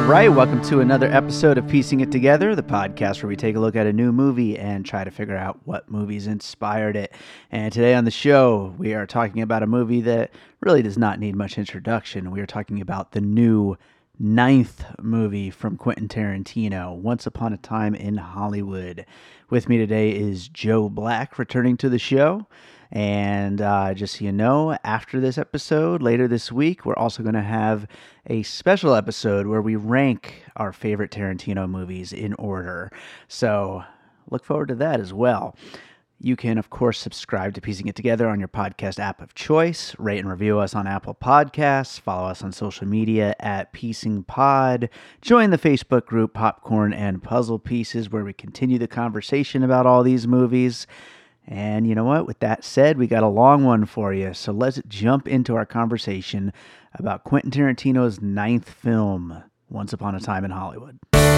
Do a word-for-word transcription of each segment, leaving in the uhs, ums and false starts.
right, welcome to another episode of Piecing It Together, the podcast where we take a look at a new movie and try to figure out what movies inspired it. And today on the show, we are talking about a movie that really does not need much introduction. We are talking about the new ninth movie from Quentin Tarantino, Once Upon a Time in Hollywood. With me today is Joe Black, returning to the show. And uh, just so you know, after this episode, later this week, we're also going to have a special episode where we rank our favorite Tarantino movies in order. So look forward to that as well. You can, of course, subscribe to Piecing It Together on your podcast app of choice. Rate and review us on Apple Podcasts. Follow us on social media at Piecing Pod. Join the Facebook group Popcorn and Puzzle Pieces, where we continue the conversation about all these movies. And you know what? With that said, we got a long one for you. So let's jump into our conversation about Quentin Tarantino's ninth film, Once Upon a Time in Hollywood.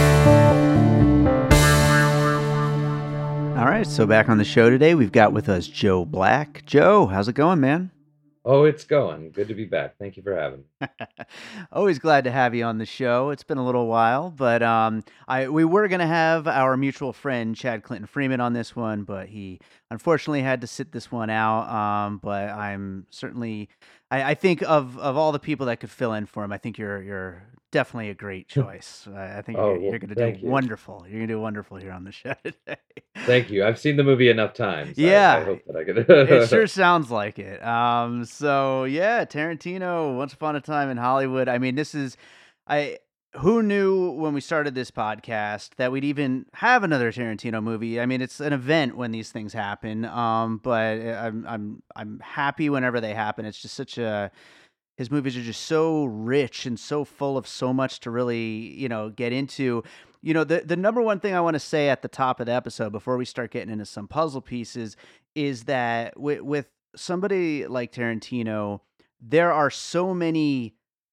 All right, so back on the show today, we've got with us Joe Black. Joe, how's it going, man? Oh, it's going. Good to be back. Thank you for having me. Always glad to have you on the show. It's been a little while, but um, I we were going to have our mutual friend Chad Clinton Freeman on this one, but he unfortunately had to sit this one out. Um, but I'm certainly, I, I think of, of all the people that could fill in for him, I think you're you're definitely a great choice. I, I think Oh, you're, well, you're going to thank do you. wonderful. You're going to do wonderful here on the show today. Thank you. I've seen the movie enough times. I, I Yeah, hope that I it could. sure sounds like it. Um, so yeah, Tarantino, Once Upon a Time in Hollywood. I mean, this is, I who knew when we started this podcast that we'd even have another Tarantino movie? I mean, it's an event when these things happen. Um, but I'm I'm I'm happy whenever they happen. It's just such a his movies are just so rich and so full of so much to really, you know, get into. You know, the, the number one thing I want to say at the top of the episode before we start getting into some puzzle pieces is that with, with somebody like Tarantino, there are so many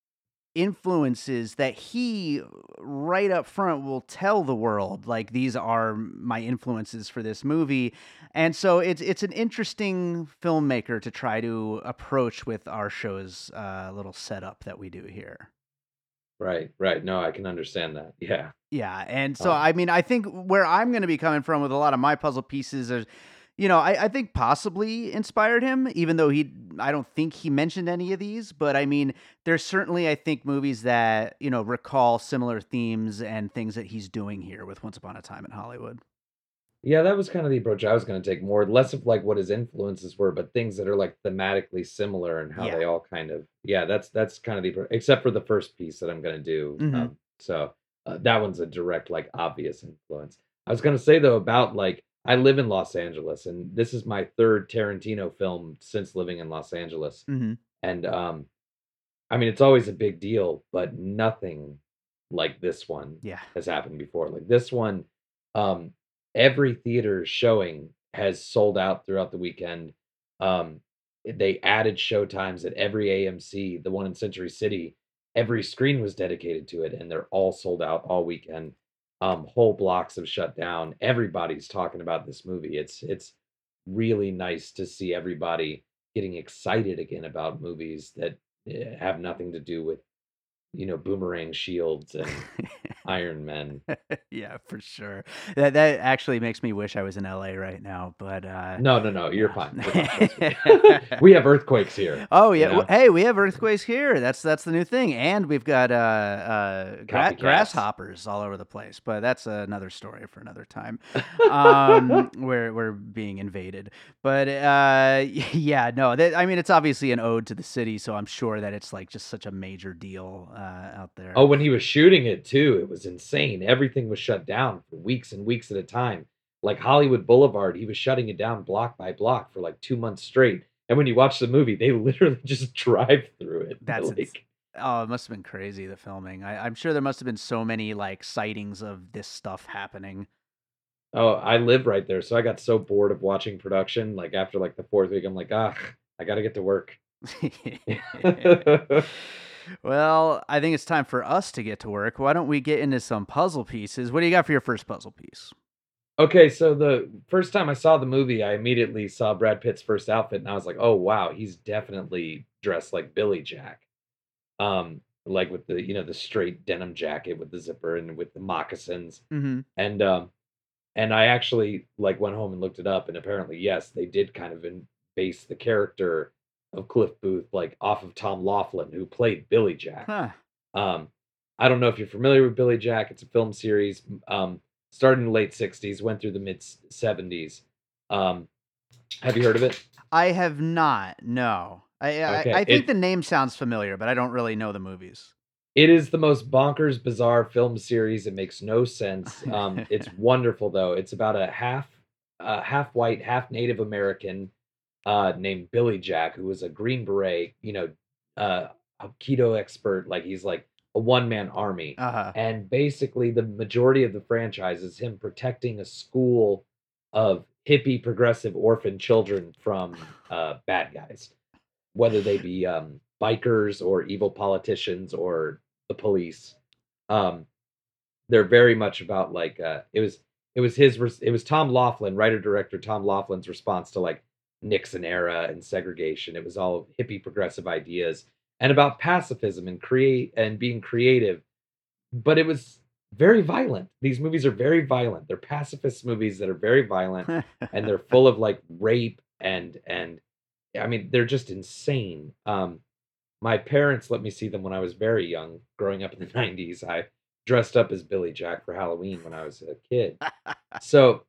influences that he right up front will tell the world, like, these are my influences for this movie. And so it's it's an interesting filmmaker to try to approach with our show's uh, little setup that we do here. Right, right. No, I can understand that. Yeah. Yeah, and so, Um, I mean, I think where I'm going to be coming from with a lot of my puzzle pieces is, you know, I, I think possibly inspired him, even though he, I don't think he mentioned any of these, but I mean, there's certainly, I think, movies that, you know, recall similar themes and things that he's doing here with Once Upon a Time in Hollywood. yeah, that was kind of the approach I was going to take. More, less of like what his influences were, but things that are like thematically similar and how Yeah. they all kind of. Yeah, that's that's kind of the appro- except for the first piece that I'm going to do. hmm Um, so uh, that one's a direct, like, obvious influence. I was going to say though about like I live in Los Angeles, and this is my third Tarantino film since living in Los Angeles. hmm And um, I mean, it's always a big deal, but nothing like this one Yeah. has happened before. Like this one, um, every theater showing has sold out throughout the weekend. Um, they added show times at every A M C, the one in Century City. Every screen was dedicated to it, and they're all sold out all weekend. Um, whole blocks have shut down. Everybody's talking about this movie. It's it's really nice to see everybody getting excited again about movies that eh, have nothing to do with, you know, boomerang shields and Iron Men. Yeah, for sure. That that actually makes me wish I was in L A right now, but uh No, no, no, you're fine. You're fine. Trust me. yeah. We have earthquakes here, Oh you yeah. w- know? Hey, we have earthquakes here. That's that's the new thing, and we've got uh, uh, gra- Copycats. grasshoppers all over the place. But that's another story for another time. Um, we're we're being invaded. But uh, yeah, no. That, I mean, it's obviously an ode to the city, so I'm sure that it's like just such a major deal uh, out there. Oh, when he was shooting it too, it was insane. Everything was shut down for weeks and weeks at a time. Like Hollywood Boulevard, he was shutting it down block by block for like two months straight. And when you watch the movie, they literally just drive through it. That's ins- like, oh, it must have been crazy, the filming. I, I'm sure there must have been so many like sightings of this stuff happening. oh, I live right there, so I got so bored of watching production. Like after like the fourth week, I'm like, ah, I gotta get to work. Well, I think it's time for us to get to work. Why don't we get into some puzzle pieces? What do you got for your first puzzle piece? Okay, so the first time I saw the movie, I immediately saw Brad Pitt's first outfit, and I was like, "Oh wow, he's definitely dressed like Billy Jack." Um, like with the you know the straight denim jacket with the zipper and with the moccasins, Mm-hmm. and um and I actually like went home and looked it up, and apparently yes, they did kind of in, base the character of Cliff Booth like off of Tom Laughlin, who played Billy Jack. Huh. Um, I don't know if you're familiar with Billy Jack. It's a film series. Um, started in the late sixties, went through the mid seventies. Um, have you heard of it? I have not. No. I, I Okay. I think It the name sounds familiar, but I don't really know the movies. it is the most bonkers, bizarre film series. It makes no sense. Um, it's wonderful though. It's about a half uh, half white, half Native American uh, named Billy Jack, who was a Green Beret, you know, uh, a keto expert. Like he's like a one man army. Uh-huh. And basically, the majority of the franchise is him protecting a school of hippie progressive orphan children from uh, bad guys, whether they be um, bikers or evil politicians or the police. Um, they're very much about like uh, it was it was his res- it was Tom Laughlin, writer director Tom Laughlin's response to like Nixon era and segregation. It was all hippie progressive ideas and about pacifism and create and being creative, but it was very violent. These movies are very violent. They're pacifist movies that are very violent and they're full of like rape and and I mean they're just insane. Um my parents let me see them when I was very young, growing up in the nineties. I dressed up as Billy Jack for Halloween when I was a kid. So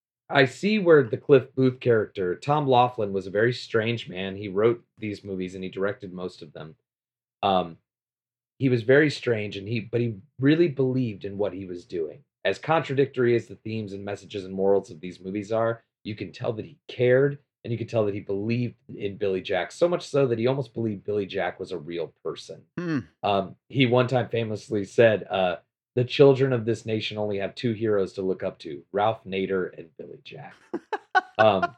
I see where the Cliff Booth character, Tom Laughlin, was a very strange man. He wrote these movies and he directed most of them. Um, he was very strange and he but he really believed in what he was doing. As contradictory as the themes and messages and morals of these movies are, you can tell that he cared and you could tell that he believed in Billy Jack so much so that he almost believed Billy Jack was a real person. Hmm. Um, he one time famously said, uh, "The children of this nation only have two heroes to look up to: Ralph Nader and Billy Jack." Um,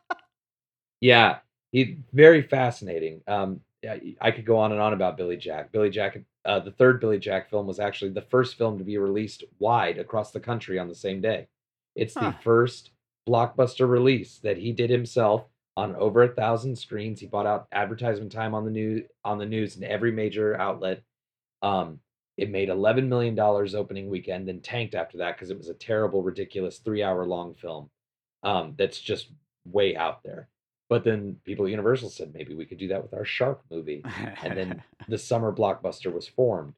yeah, he very fascinating. Um, yeah, I could go on and on about Billy Jack. Billy Jack, uh, the third Billy Jack film was actually the first film to be released wide across the country on the same day. It's the Huh. first blockbuster release that he did himself on over a thousand screens. He bought out advertisement time on the news on the news in every major outlet. Um, it made eleven million dollars opening weekend, then tanked after that because it was a terrible, ridiculous three hour long film um, that's just way out there. But then people at Universal said maybe we could do that with our Shark movie. And then the summer blockbuster was formed.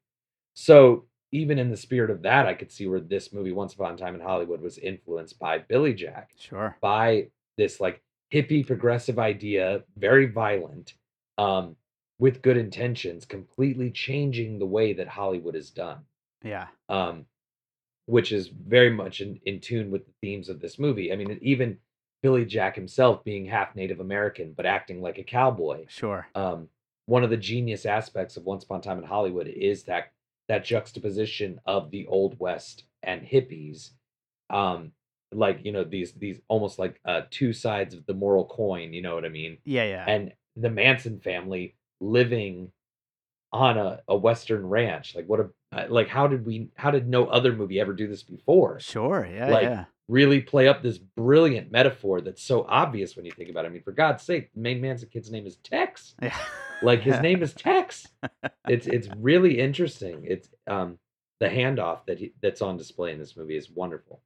So even in the spirit of that, I could see where this movie, Once Upon a Time in Hollywood, was influenced by Billy Jack, Sure. by this like hippie progressive idea, very violent, um, with good intentions, completely changing the way that Hollywood is done. Yeah. Um, which is very much in, in tune with the themes of this movie. I mean, even Billy Jack himself being half Native American, but acting like a cowboy. Sure. Um, one of the genius aspects of Once Upon a Time in Hollywood is that that juxtaposition of the Old West and hippies, um, like you know these these almost like uh, two sides of the moral coin. You know what I mean? Yeah, yeah. And the Manson family living on a, a Western ranch. Like what a uh, like how did we how did no other movie ever do this before? Sure. Yeah, Like yeah. really play up this brilliant metaphor that's so obvious when you think about it. I mean, for God's sake, the main man's kid's name is Tex. Yeah. Like his name is Tex. It's it's really interesting. It's um the handoff that he, that's on display in this movie is wonderful.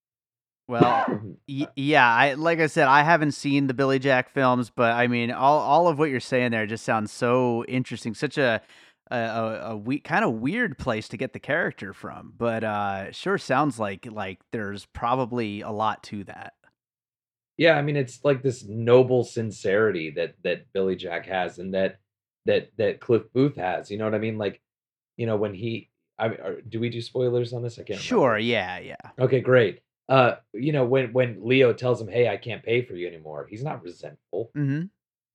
Well, y- yeah, I like I said, I haven't seen the Billy Jack films, but I mean, all all of what you're saying there just sounds so interesting. Such a a, a, a we, kind of weird place to get the character from, but uh, sure sounds like like there's probably a lot to that. Yeah, I mean, it's like this noble sincerity that that Billy Jack has, and that that that Cliff Booth has. You know what I mean? Like, you know, when he, I mean, are, do we do spoilers on this? I can't Sure, remember. yeah, yeah. Okay, great. Uh, you know, when when Leo tells him, "Hey, I can't pay for you anymore," he's not resentful. Mm-hmm.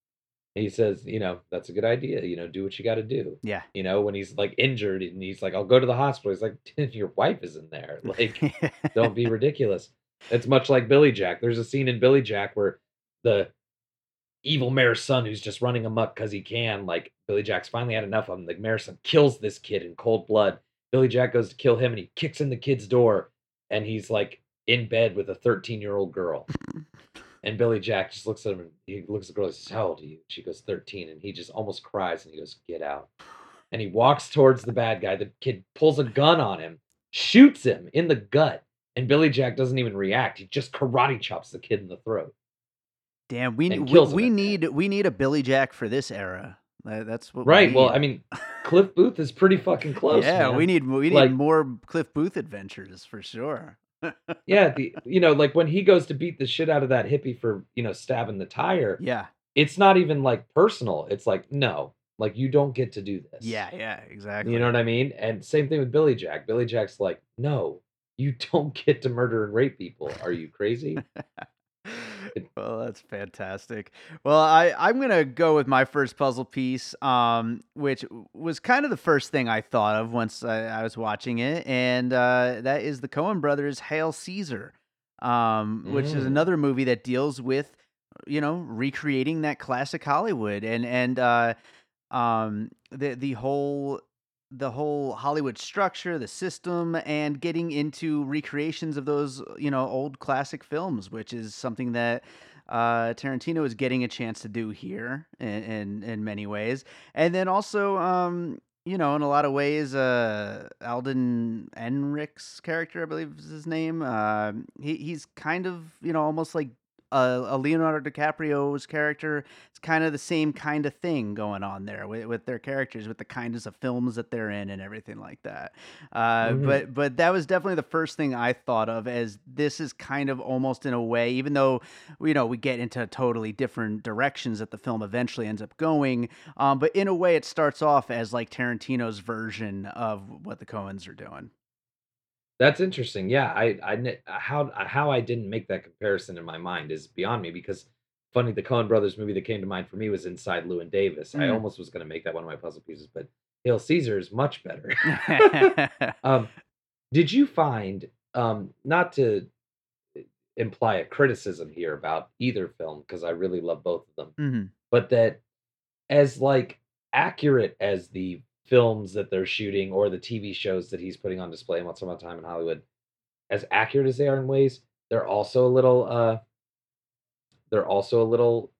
He says, "You know, that's a good idea. You know, do what you got to do." Yeah. You know, when he's like injured and he's like, "I'll go to the hospital." He's like, "Your wife is in there. Like, don't be ridiculous." It's much like Billy Jack. There's a scene in Billy Jack where the evil mayor's son who's just running amok because he can. Like Billy Jack's finally had enough of him. The mayor's son kills this kid in cold blood. Billy Jack goes to kill him and he kicks in the kid's door and he's like in bed with a thirteen year old girl. And Billy Jack just looks at him and he looks at the girl and says, "How old are you?" She goes, thirteen. And he just almost cries and he goes, "Get out." and he walks towards the bad guy. The kid pulls a gun on him, shoots him in the gut, and Billy Jack doesn't even react. He just karate chops the kid in the throat Damn, we and we kills him we at the end. need we need a Billy Jack for this era. Tha that's what we Right, well, I need. mean, Cliff Booth is pretty fucking close, Yeah, we man. need we need Like more Cliff Booth adventures for sure. yeah, the you know, like, when he goes to beat the shit out of that hippie for, you know, stabbing the tire, Yeah. it's not even, like, personal. It's like, "No, like, you don't get to do this." Yeah, yeah, You know exactly. what I mean? And same thing with Billy Jack. Billy Jack's like, "No, you don't get to murder and rape people. Are you crazy?" It Well, that's fantastic. Well, I I'm gonna go with my first puzzle piece, um, which w- was kind of the first thing I thought of once I, I was watching it, and uh, that is the Coen Brothers' Hail Caesar, um, which is Mm. another movie that deals with, you know, recreating that classic Hollywood and and uh, um the the whole the whole Hollywood structure, the system, and getting into recreations of those, you know, old classic films, which is something that uh, Tarantino is getting a chance to do here in, in in many ways, and then also, um, you know, in a lot of ways, uh, Alden Ehrenreich's character, I believe is his name. Uh, he he's kind of, you know, almost like a, a Leonardo DiCaprio's character. It's kind of the same kind of thing going on there with, with their characters, with the kinds of films that they're in and everything like that. Uh, Mhm. but but that was definitely the first thing I thought of, as this is kind of almost in a way, even though, you know, we get into totally different directions that the film eventually ends up going. Um, but in a way, it starts off as like Tarantino's version of what the Coens are doing. That's interesting. Yeah, I I kn how how I didn't make that comparison in my mind is beyond me because funny, the Coen Brothers movie that came to mind for me was Inside Llewyn Davis. I Mm. almost was gonna make that one of my puzzle pieces, but Hail Caesar is much better. Um, did you find, um, not to imply a criticism here about either film, because I really love both of them, Mhm. but that as, like, accurate as the films that they're shooting or the T V shows that he's putting on display in Once Upon a Time in Hollywood, as accurate as they are in ways, they're also a little, uh they're also a little,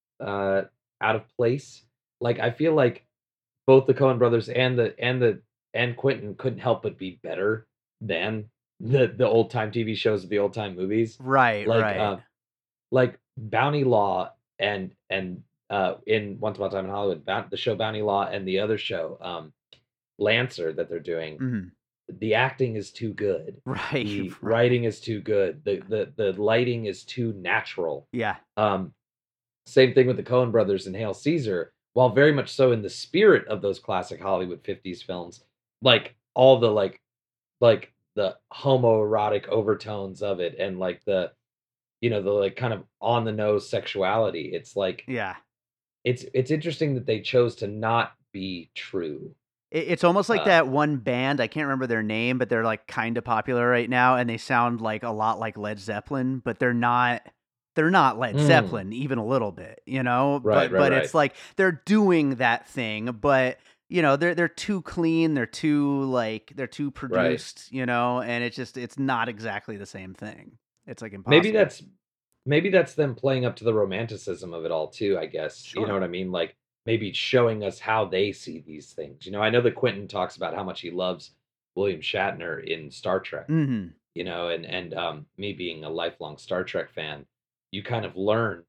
uh, out of place. Like, I feel like both the Coen brothers and the and the and Quentin couldn't help but be better than the the old time T V shows of the old time movies. Right, Like, right. um, like Bounty Law and and, uh, in Once Upon a Time in Hollywood, Boun the show Bounty Law and the other show, um, Lancer that they're doing, Mhm. the acting is too good. Right, The right. writing is too good. The the the lighting is too natural. Yeah. Um, Same thing with the Coen brothers and Hail Caesar. While very much so in the spirit of those classic Hollywood fifties films, like all the like like the homoerotic overtones of it and like the you know the like kind of on the nose sexuality. It's like Yeah. it's it's interesting that they chose to not be true. It it's almost like Uh, that one band, I can't remember their name, but they're, like, kinda popular right now, and they sound, like, a lot like Led Zeppelin, but they're not they're not Led mm, Zeppelin even a little bit, you know? right, But right, but right, it's like they're doing that thing, but, you know, they're they're too clean, they're too, like, they're too right. produced, you know? And it's just it's not exactly the same thing. It's, like, Maybe impossible. that's maybe that's them playing up to the romanticism of it all too, I guess. You know Sure. what I mean? Like maybe showing us how they see these things. You know, I know that Quentin talks about how much he loves William Shatner in Star Trek, Mhm. you know, and and um me being a lifelong Star Trek fan, you kind of learn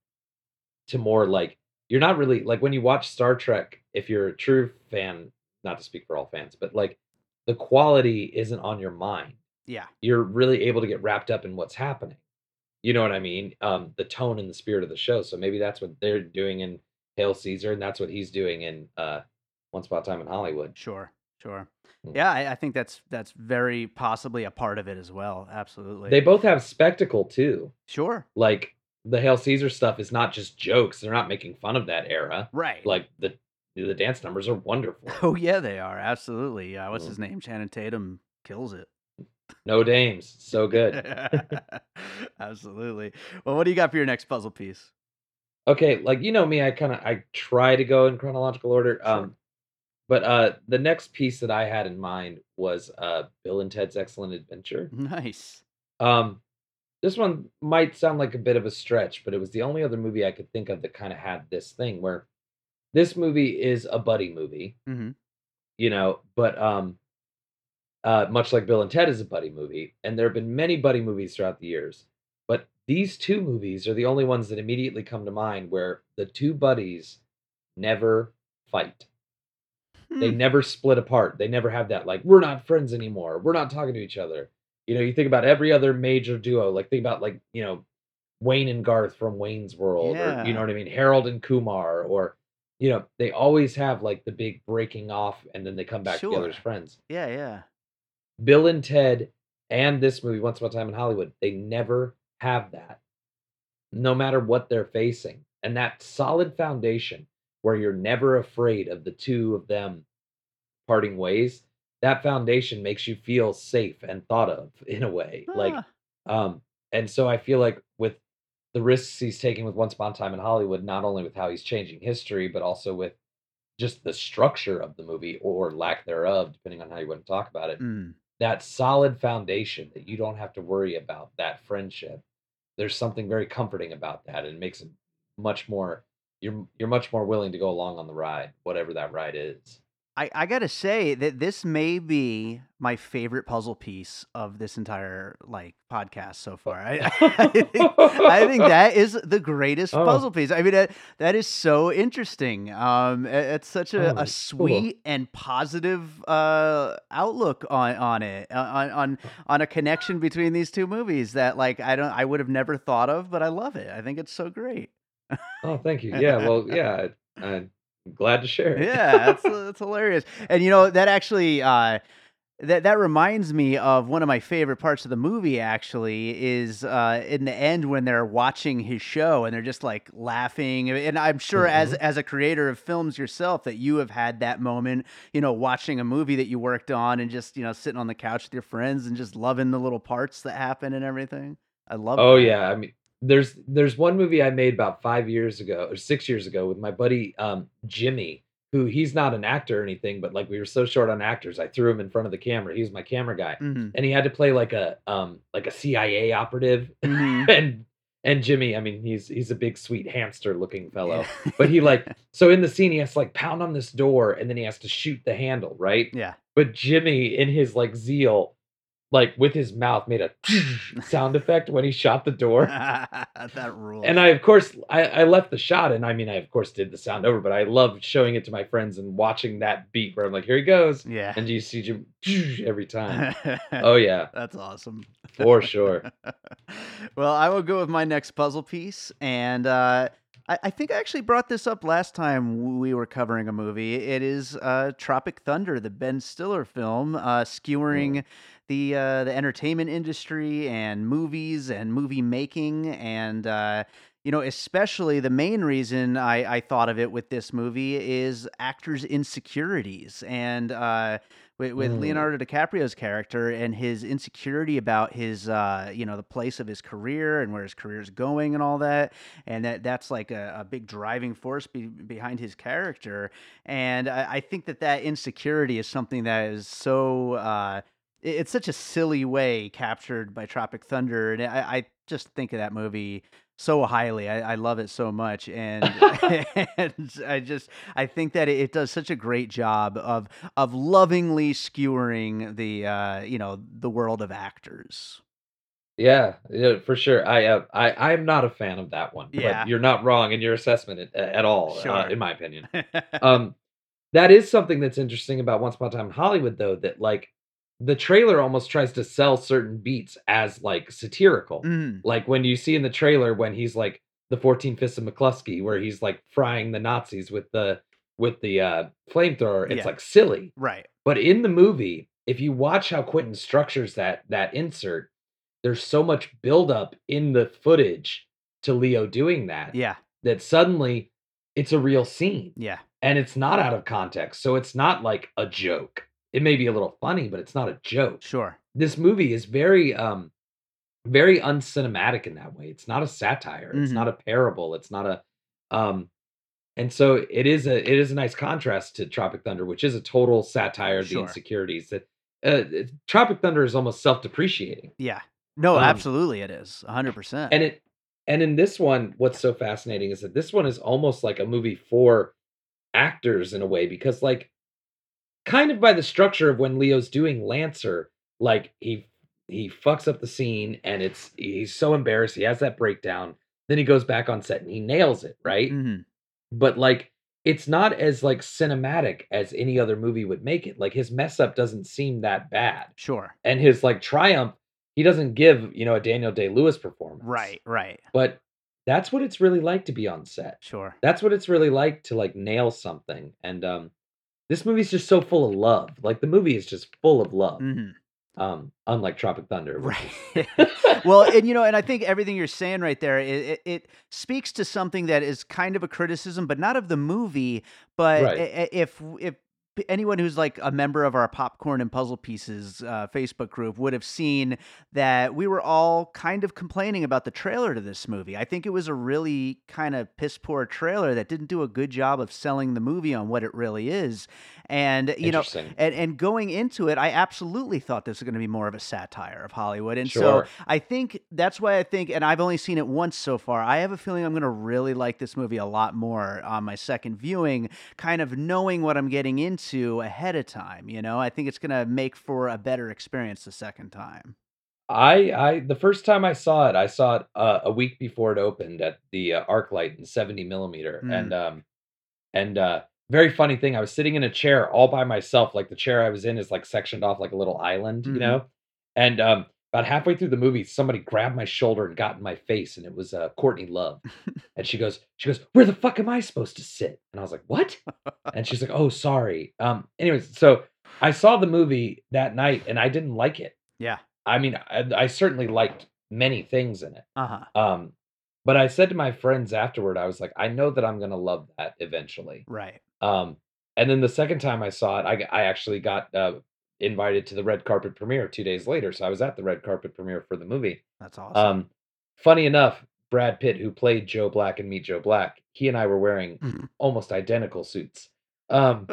to more like you're not really like when you watch Star Trek, if you're a true fan, not to speak for all fans, but like the quality isn't on your mind. Yeah. You're really able to get wrapped up in what's happening. You know what I mean? Um, the tone and the spirit of the show. So maybe that's what they're doing in Hail Caesar, and that's what he's doing in uh, Once Upon a Time in Hollywood. Sure. Sure. Mm. Yeah, I I think that's that's very possibly a part of it as well, absolutely. They both have spectacle too. Sure. Like the Hail Caesar stuff is not just jokes. They're not making fun of that era. Right. Like the the dance numbers are wonderful. Oh, yeah, they are, absolutely, yeah, what's Mm. his name? Channing Tatum kills it. No dames, so good. Absolutely. Well, what do you got for your next puzzle piece? Okay, like you know me, I kind of I try to go in chronological order. Sure. Um, but uh, the next piece that I had in mind was uh, Bill and Ted's Excellent Adventure. Nice. Um, This one might sound like a bit of a stretch, but it was the only other movie I could think of that kinda had this thing where this movie is a buddy movie, Mhm. you know, but um uh much like Bill and Ted is a buddy movie, and there have been many buddy movies throughout the years. But these two movies are the only ones that immediately come to mind where the two buddies never fight. They Hmm. never split apart. They never have that like we're not friends anymore. We're not talking to each other. You know, you think about every other major duo, like think about like, you know, Wayne and Garth from Wayne's World, or you know Yeah. what I mean, Harold and Kumar, or you know, they always have like the big breaking off and then they come back together as Sure. friends. Yeah, yeah. Bill and Ted and this movie, Once Upon a Time in Hollywood, they never have that, no matter what they're facing. And that solid foundation where you're never afraid of the two of them parting ways, that foundation makes you feel safe and thought of in a way. Like, Ah, um, and so I feel like with the risks he's taking with Once Upon a Time in Hollywood, not only with how he's changing history, but also with just the structure of the movie or lack thereof, depending on how you want to talk about it. mm. That solid foundation that you don't have to worry about that friendship. There's something very comforting about that, and it makes it much more. You're you're much more willing to go along on the ride, whatever that ride is. I, I gotta say that this may be my favorite puzzle piece of this entire like podcast so far. I, I think I think that is the greatest Oh, puzzle piece. I mean, that, that is so interesting. Um, it- it's such a, oh, a that's cool. sweet and positive uh outlook on on it, uh, on on Uh, on a connection between these two movies that like I don't I would have never thought of, but I love it. I think it's so great. Oh, thank you. Yeah, well, yeah, I I'm glad to share it. Yeah, that's that's hilarious. And you know, that actually uh that that reminds me of one of my favorite parts of the movie actually is uh in the end when they're watching his show and they're just like laughing. And I'm sure as Mhm. as a creator of films yourself that you have had that moment, you know, watching a movie that you worked on and just, you know, sitting on the couch with your friends and just loving the little parts that happen and everything. I love Oh, that. yeah, I mean, there's there's one movie I made about five years ago or six years ago with my buddy, um, Jimmy, who he's not an actor or anything, but, like, we were so short on actors, I threw him in front of the camera. He was my camera guy, Mhm. and he had to play like a, um, like a C I A operative, Mhm. and and Jimmy, I mean, he's he's a big, sweet hamster-looking Yeah. fellow, but he, like so in the scene, he has to, like, pound on this door, and then he has to shoot the handle, right? Yeah. But Jimmy, in his, like, zeal, like, with his mouth, made a sound effect when he shot the door, That and rules. I, of course I I left the shot, and I mean, I, of course, did the sound over, but I loved showing it to my friends and watching that beat where I'm like, "Here he goes," Yeah. and you see Jim every time. Oh, yeah, That's awesome. for sure. Well, I will go with my next puzzle piece, and uh, I, I think I actually brought this up last time we were covering a movie. It is uh, Tropic Thunder, the Ben Stiller film, uh, Mm, skewering the uh, the entertainment industry and movies and movie making, and uh, you know, especially the main reason I, I thought of it with this movie is actors' insecurities and. Uh, with, with mm, Leonardo DiCaprio's character and his insecurity about his uh you know the place of his career and where his career is going and all that, and that that's like a, a big driving force be, behind his character. And I, I think that that insecurity is something that is so uh it- it's such a silly way captured by Tropic Thunder, and I, I just think of that movie so highly. I, I love it so much, and and I just I think that it, it does such a great job of of lovingly skewering the uh, you know the world of actors. yeah, yeah, for sure. I, uh, I I'm not a fan of that one, but Yeah, you're not wrong in your assessment at at all, uh, sure. in my opinion. Um That is something that's interesting about Once Upon a Time in Hollywood, though, that, like, the trailer almost tries to sell certain beats as, like, satirical. Mm, Like, when you see in the trailer when he's, like, the fourteen Fists of McCluskey, where he's, like, frying the Nazis with the with the, uh, flamethrower, it's, yeah, like, silly. right. But in the movie, if you watch how Quentin structures that that insert, there's so much buildup in the footage to Leo doing that, Yeah, that suddenly it's a real scene, yeah, and it's not out of context, so it's not like a joke. It may be a little funny, but it's not a joke. sure. This movie is very, um, very uncinematic in that way. It's not a satire, it's Hmm. not a parable, it's not a, um and so it is a it is a nice contrast to Tropic Thunder, which is a total satire of the Sure. insecurities that, uh, it Tropic Thunder is almost self-depreciating. Yeah. No, Um, absolutely, it is a hundred percent. and it and in this one, what's so fascinating is that this one is almost like a movie for actors in a way because, like, kind of by the structure of when Leo's doing Lancer, like he he fucks up the scene and it's he's so embarrassed. He has that breakdown. Then he goes back on set and he nails it, right? Hmm. But like it's not as like cinematic as any other movie would make it. Like his mess up doesn't seem that bad. Sure. And his like triumph, he doesn't give, you know, a Daniel Day-Lewis performance. Right, right. But that's what it's really like to be on set. Sure. That's what it's really like to like nail something. And um this movie's just so full of love. Like the movie is just full of love. Hmm. Um, unlike Tropic Thunder, which Right. is Well, and you know, and I think everything you're saying right there, it, it, it speaks to something that is kind of a criticism, but not of the movie, but i- right. i- if if p- anyone who's like a member of our Popcorn and Puzzle Pieces uh, Facebook group would have seen that we were all kind of complaining about the trailer to this movie. I think it was a really kind of piss poor trailer that didn't do a good job of selling the movie on what it really is. And you know, Interesting. and and going into it, I absolutely thought this was going to be more of a satire of Hollywood. And so Sure. I think that's why I think, and I've only seen it once so far, I have a feeling I'm going to really like this movie a lot more on my second viewing, kind of knowing what I'm getting into ahead of time. You know, I think it's going to make for a better experience the second time. I I the first time I saw it, I saw it uh, a week before it opened at the uh, ArcLight in seventy millimeter, and Mm, um and uh, very funny thing, I was sitting in a chair all by myself. Like the chair I was in is like sectioned off like a little island, you hmm. know. And um, about halfway through the movie, somebody grabbed my shoulder and got in my face, and it was uh, Courtney Love. And she goes, she goes, "Where the fuck am I supposed to sit?" And I was like, "What?" And she's like, "Oh, sorry." Um, anyways, so I saw the movie that night, and I didn't like it. Yeah. I mean, I, I certainly liked many things in it. Uh huh. Um, but I said to my friends afterward, I was like, I know that I'm gonna love that eventually. Right. Um, and then the second time I saw it, I g- I actually got uh, invited to the red carpet premiere two days later. So I was at the red carpet premiere for the movie. That's awesome. Um, funny enough, Brad Pitt, who played Joe Black in Meet Joe Black, he and I were wearing almost identical suits. Um,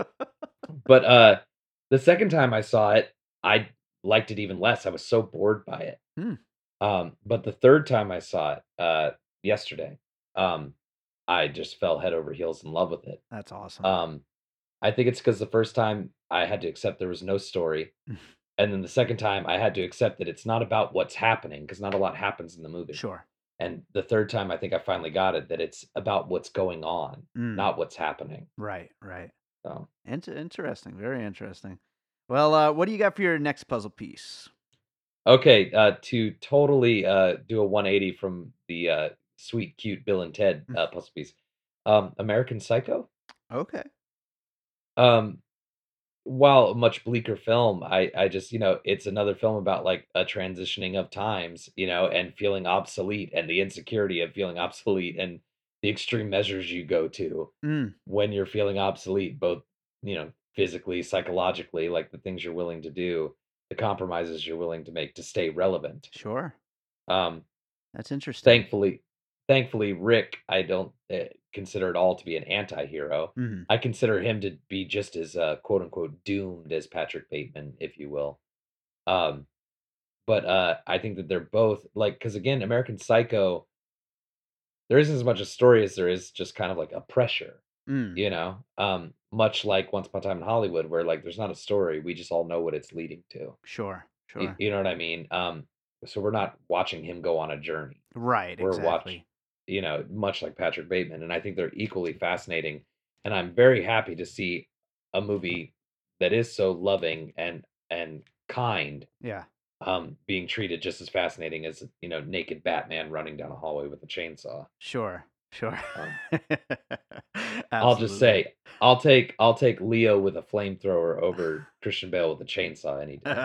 but uh, the second time I saw it, I liked it even less. I was so bored by it. Hmm. Um, but the third time I saw it, uh, yesterday, um, I just fell head over heels in love with it. That's awesome. Um, I think it's because the first time I had to accept there was no story, and then the second time I had to accept that it's not about what's happening because not a lot happens in the movie. Sure. And the third time I think I finally got it that it's about what's going on, Mm, not what's happening. right. Right. So, Inter- interesting. Very interesting. Well, uh, what do you got for your next puzzle piece? okay, uh, to totally uh, do a one eighty from the uh, sweet, cute Bill and Ted uh, puzzle piece, um, American Psycho. Okay. Um, while a much bleaker film, I I just, you know, it's another film about, like, a transitioning of times, you know, and feeling obsolete and the insecurity of feeling obsolete and the extreme measures you go to Mm, when you're feeling obsolete, both, you know, physically, psychologically, like, the things you're willing to do, the compromises you're willing to make to stay relevant. sure. Um, That's interesting. thankfully thankfully, Rick, I don't, eh, consider at all to be an anti-hero. Hmm. I consider him to be just as, uh, quote, unquote, "doomed" as Patrick Bateman, if you will. Um, but, uh, I think that they're both like, because again, American Psycho, there isn't as much a story as there is just kind of like a pressure, Mm, you know? Um, much like Once Upon a Time in Hollywood, where, like, there's not a story, we just all know what it's leading to. sure. You Sure. you know what I mean? Um, so we're not watching him go on a journey. Right. We're watch Exactly. you know, much like Patrick Bateman, and I think they're equally fascinating, and I'm very happy to see a movie that is so loving and and kind, Yeah. um, being treated just as fascinating as, you know, naked Batman running down a hallway with a chainsaw. Sure. Sure. Um, I'll just Absolutely. say, I'll take I'll take Leo with a flamethrower over Christian Bale with a chainsaw any day.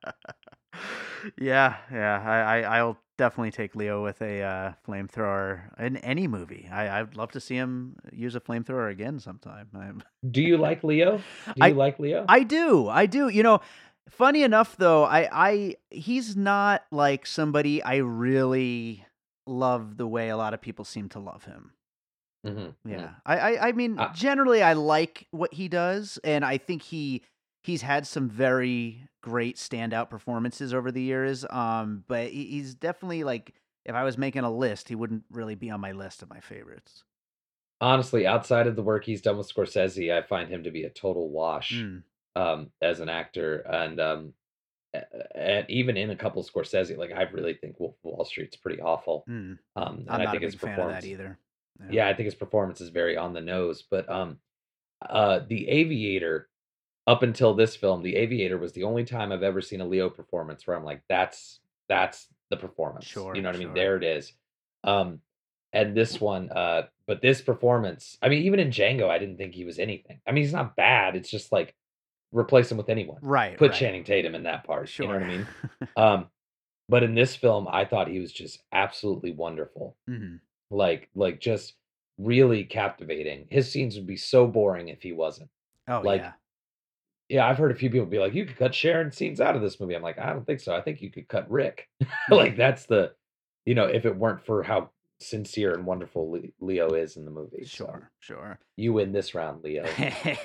Yeah, yeah. I, I I'll definitely take Leo with a uh, flamethrower in any movie. I I'd love to see him use a flamethrower again sometime. I'm, Do you like Leo? Do you I like Leo? I do. I do. You know, funny enough though, I I he's not like somebody I really love the way a lot of people seem to love him. Mhm, mhm. Yeah. I, I I mean, I generally I like what he does, and I think he he's had some very great standout performances over the years. Um, but he, he's definitely like if I was making a list, he wouldn't really be on my list of my favorites. honestly, outside of the work he's done with Scorsese, I find him to be a total wash. Mm. um, as an actor, and um, a- and even in a couple Scorsese, like I really think Wolf of Wall Street's pretty awful, Mm. um, and I'm I not a think his big fan of that performance, either. Yeah. yeah, I think his performance is very on the nose. But um, uh, The Aviator, up until this film, The Aviator was the only time I've ever seen a Leo performance where I'm like, that's that's the performance. You Sure, know what I mean? sure. There it is. Um, and this one, uh, but this performance, I mean, even in Django, I didn't think he was anything. I mean, he's not bad. It's just like replace him with anyone. Right, Put right. Channing Tatum in that part. You know what I Sure. mean? Um, but in this film, I thought he was just absolutely wonderful. Mhm. Like, like just really captivating. His scenes would be so boring if he wasn't. Oh, Like, yeah. yeah, I've heard a few people be like, "You could cut Sharon scenes out of this movie." I'm like, "I don't think so. I think you could cut Rick." Like, that's the you know, if it weren't for how sincere and wonderful Le Leo is in the movie. So, Sure, sure. you win this round, Leo.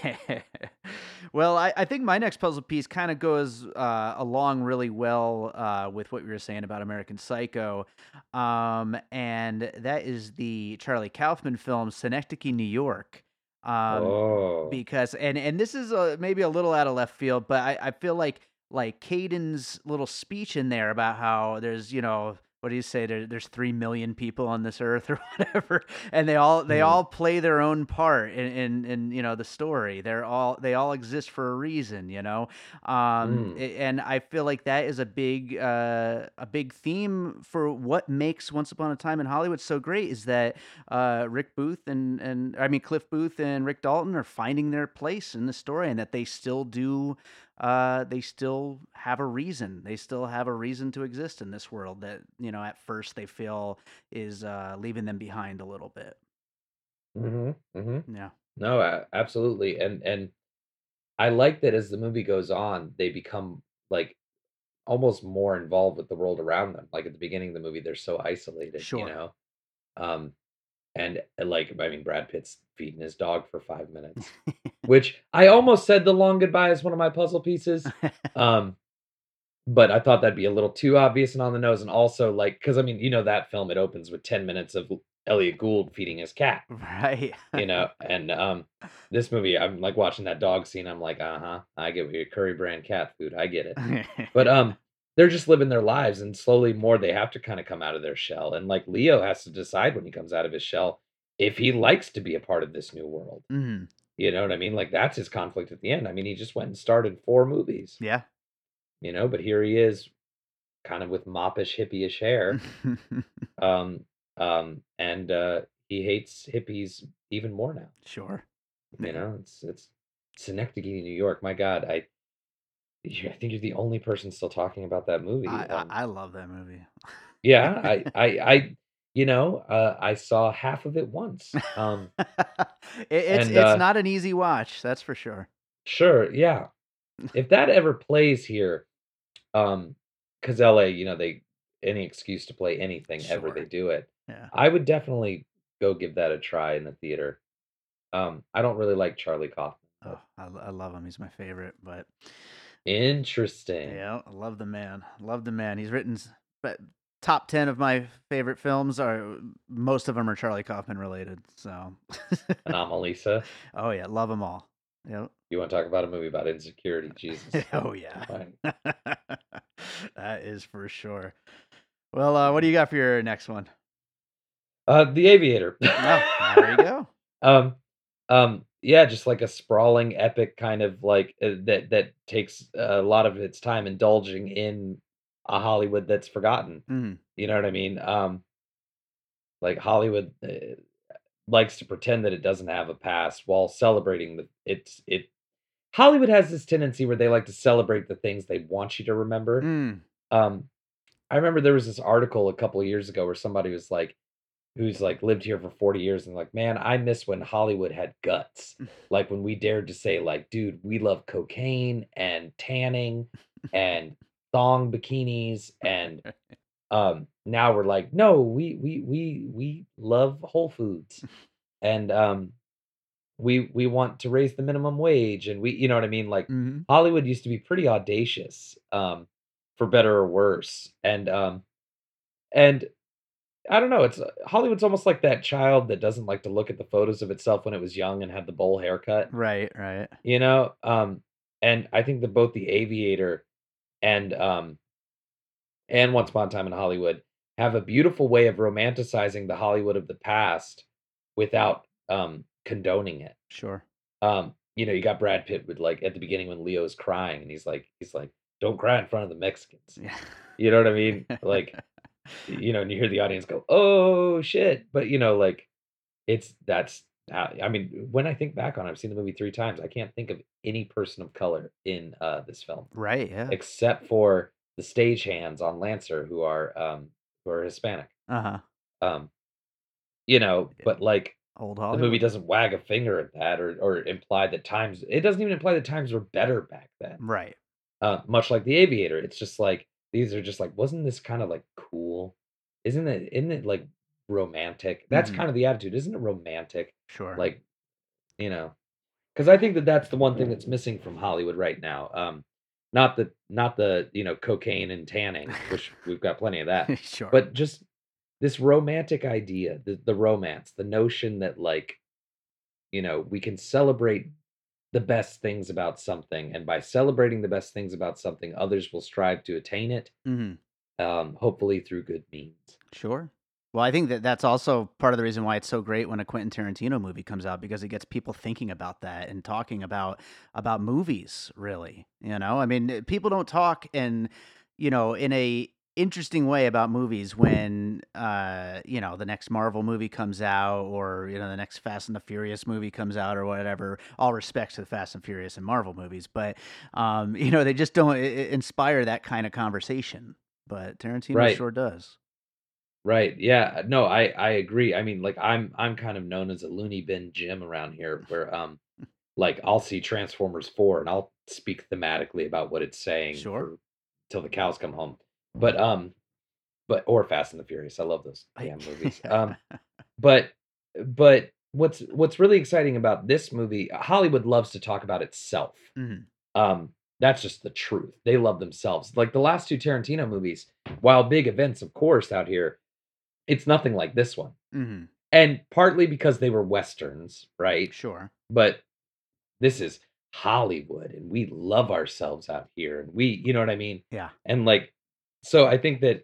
Well, I, I think my next puzzle piece kind of goes uh, along really well uh, with what you were saying about American Psycho. Um, and that is the Charlie Kaufman film, Synecdoche, New York. Um, Oh. because, and, and this is a, maybe a little out of left field, but I, I feel like, like Caden's little speech in there about how there's, you know, what do you say? There, there's three million people on this earth or whatever, and they all they Mm, all play their own part in, in in you know the story. They're all they all exist for a reason, you know. Um, mm, a- and I feel like that is a big uh, a big theme for what makes Once Upon a Time in Hollywood so great is that uh, Rick Booth and and I mean Cliff Booth and Rick Dalton are finding their place in the story, and that they still do uh, they still have a reason. They still have a reason to exist in this world that, you know, at first they feel is uh, leaving them behind a little bit. mhm, mhm. Yeah. No, a absolutely, and and I like that as the movie goes on, they become, like, almost more involved with the world around them. Like, at the beginning of the movie, they're so isolated, you Sure. know? Um, and, uh, like, I mean, Brad Pitt's feeding his dog for five minutes, which I almost said The Long Goodbye is one of my puzzle pieces, um, but I thought that'd be a little too obvious and on the nose, and also, like, because I mean, you know that film, it opens with ten minutes of L Elliot Gould feeding his cat, Right. you know? And, um, this movie, I'm, like, watching that dog scene, I'm like, "Uh-huh, I get what your Curry Brand cat food, I get it." But, um, they're just living their lives, and slowly more they have to kinda come out of their shell, and, like, Leo has to decide when he comes out of his shell if he likes to be a part of this new world. Mhm. You know what I mean? Like, that's his conflict at the end. I mean, he just went and started four movies, Yeah. you know, but here he is kind of with moppish, hippie-ish hair, um, um, and, uh, he hates hippies even more now, Sure. you Yeah. know? It's it's Synecdoche, New York, my god, I you I think you're the only person still talking about that movie, I, I um I love that movie. Yeah, I I I you know, uh, I saw half of it once, um, It, it's and, it's uh not an easy watch, that's for sure. sure, yeah. If that ever plays here, um, because L A, you know, they any excuse to play anything ever, they Sure. do it. Yeah. I would definitely go give that a try in the theater. Um, I don't really like Charlie Kaufman, Oh, but I, lo- I love him. He's my favorite. But interesting. yeah, I love the man. Love the man. He's written, s- but top ten of my favorite films are most of them are Charlie Kaufman related. So, Anomalisa. oh yeah, love them all. Yep. You wanna talk about a movie about insecurity, Jesus. Oh yeah, Fine. that is for sure. Well, uh, what do you got for your next one? Uh, The Aviator. Oh, there you go. Um, um, yeah, just like a sprawling epic kind of like uh, that that takes a lot of its time indulging in a Hollywood that's forgotten. Mm, You know what I mean? Um, like Hollywood uh, likes to pretend that it doesn't have a past while celebrating the it's it. Hollywood has this tendency where they like to celebrate the things they want you to remember. mm. Um, I remember there was this article a couple of years ago where somebody was like, who's, like, lived here for forty years and like, "Man, I miss when Hollywood had guts." Like, when we dared to say, like, "Dude, we love cocaine and tanning and thong bikinis," and, um, now we're like, "No, we we we we love Whole Foods, and, um, we we want to raise the minimum wage," and we you know what I mean? Like, Hmm. Hollywood used to be pretty audacious, um, for better or worse, and, um and I don't know, it's uh, Hollywood's almost like that child that doesn't like to look at the photos of itself when it was young and had the bowl haircut, Right, right. you know? Um, and I think that both The Aviator and um and Once Upon a Time in Hollywood have a beautiful way of romanticizing the Hollywood of the past without um condoning it. Sure. Um, you know, you got Brad Pitt with like at the beginning when Leo's crying and he's like he's like, "Don't cry in front of the Mexicans." Yeah. You know what I mean? Like, you know, and you hear the audience go, "Oh shit." But you know, like it's that's how, I mean, when I think back on it, I've seen the movie three times. I can't think of any person of color in uh this film Right. Yeah. except for the stagehands on Lancer who are um who are Hispanic. Uh huh. Um, you know, but like Old the movie Hollywood. doesn't wag a finger at that or or imply that times it doesn't even imply that times were better back then. Right. Uh, much like The Aviator, it's just like these are just like, wasn't this kind of like cool? Isn't it? Isn't it like romantic? That's Hmm. kind of the attitude, isn't it? Romantic, Sure. like you know, because I think that that's the one thing that's missing from Hollywood right now. Um, not the not the you know cocaine and tanning, which we've got plenty of that, Sure. but just this romantic idea, the the romance, the notion that like you know we can celebrate the best things about something, and by celebrating the best things about something, others will strive to attain it, Hmm. um, hopefully through good means. Sure. Well, I think that that's also part of the reason why it's so great when a Quentin Tarantino movie comes out because it gets people thinking about that and talking about about movies, really. You know, I mean, eh, people don't talk and you know, in a interesting way about movies when uh, you know, the next Marvel movie comes out or, you know, the next Fast and the Furious movie comes out or whatever. All respects to the Fast and Furious and Marvel movies, but um, you know, they just don't i- i- inspire that kind of conversation. But Tarantino Right, sure does. right, yeah, no, I I agree. I mean, like I'm I'm kind of known as a loony bin Jim around here, where um, like I'll see Transformers four and I'll speak thematically about what it's saying Sure. for till the cows come home. But um, but or Fast and the Furious, I love those I damn movies. Um, But but what's what's really exciting about this movie, Hollywood loves to talk about itself. Mhm, Um, that's just the truth. They love themselves. Like the last two Tarantino movies, while big events, of course, out here, it's nothing like this one. mhm, And partly because they were westerns, right? sure. But this is Hollywood and we love ourselves out here and we, you know what I mean? Yeah. And like so I think that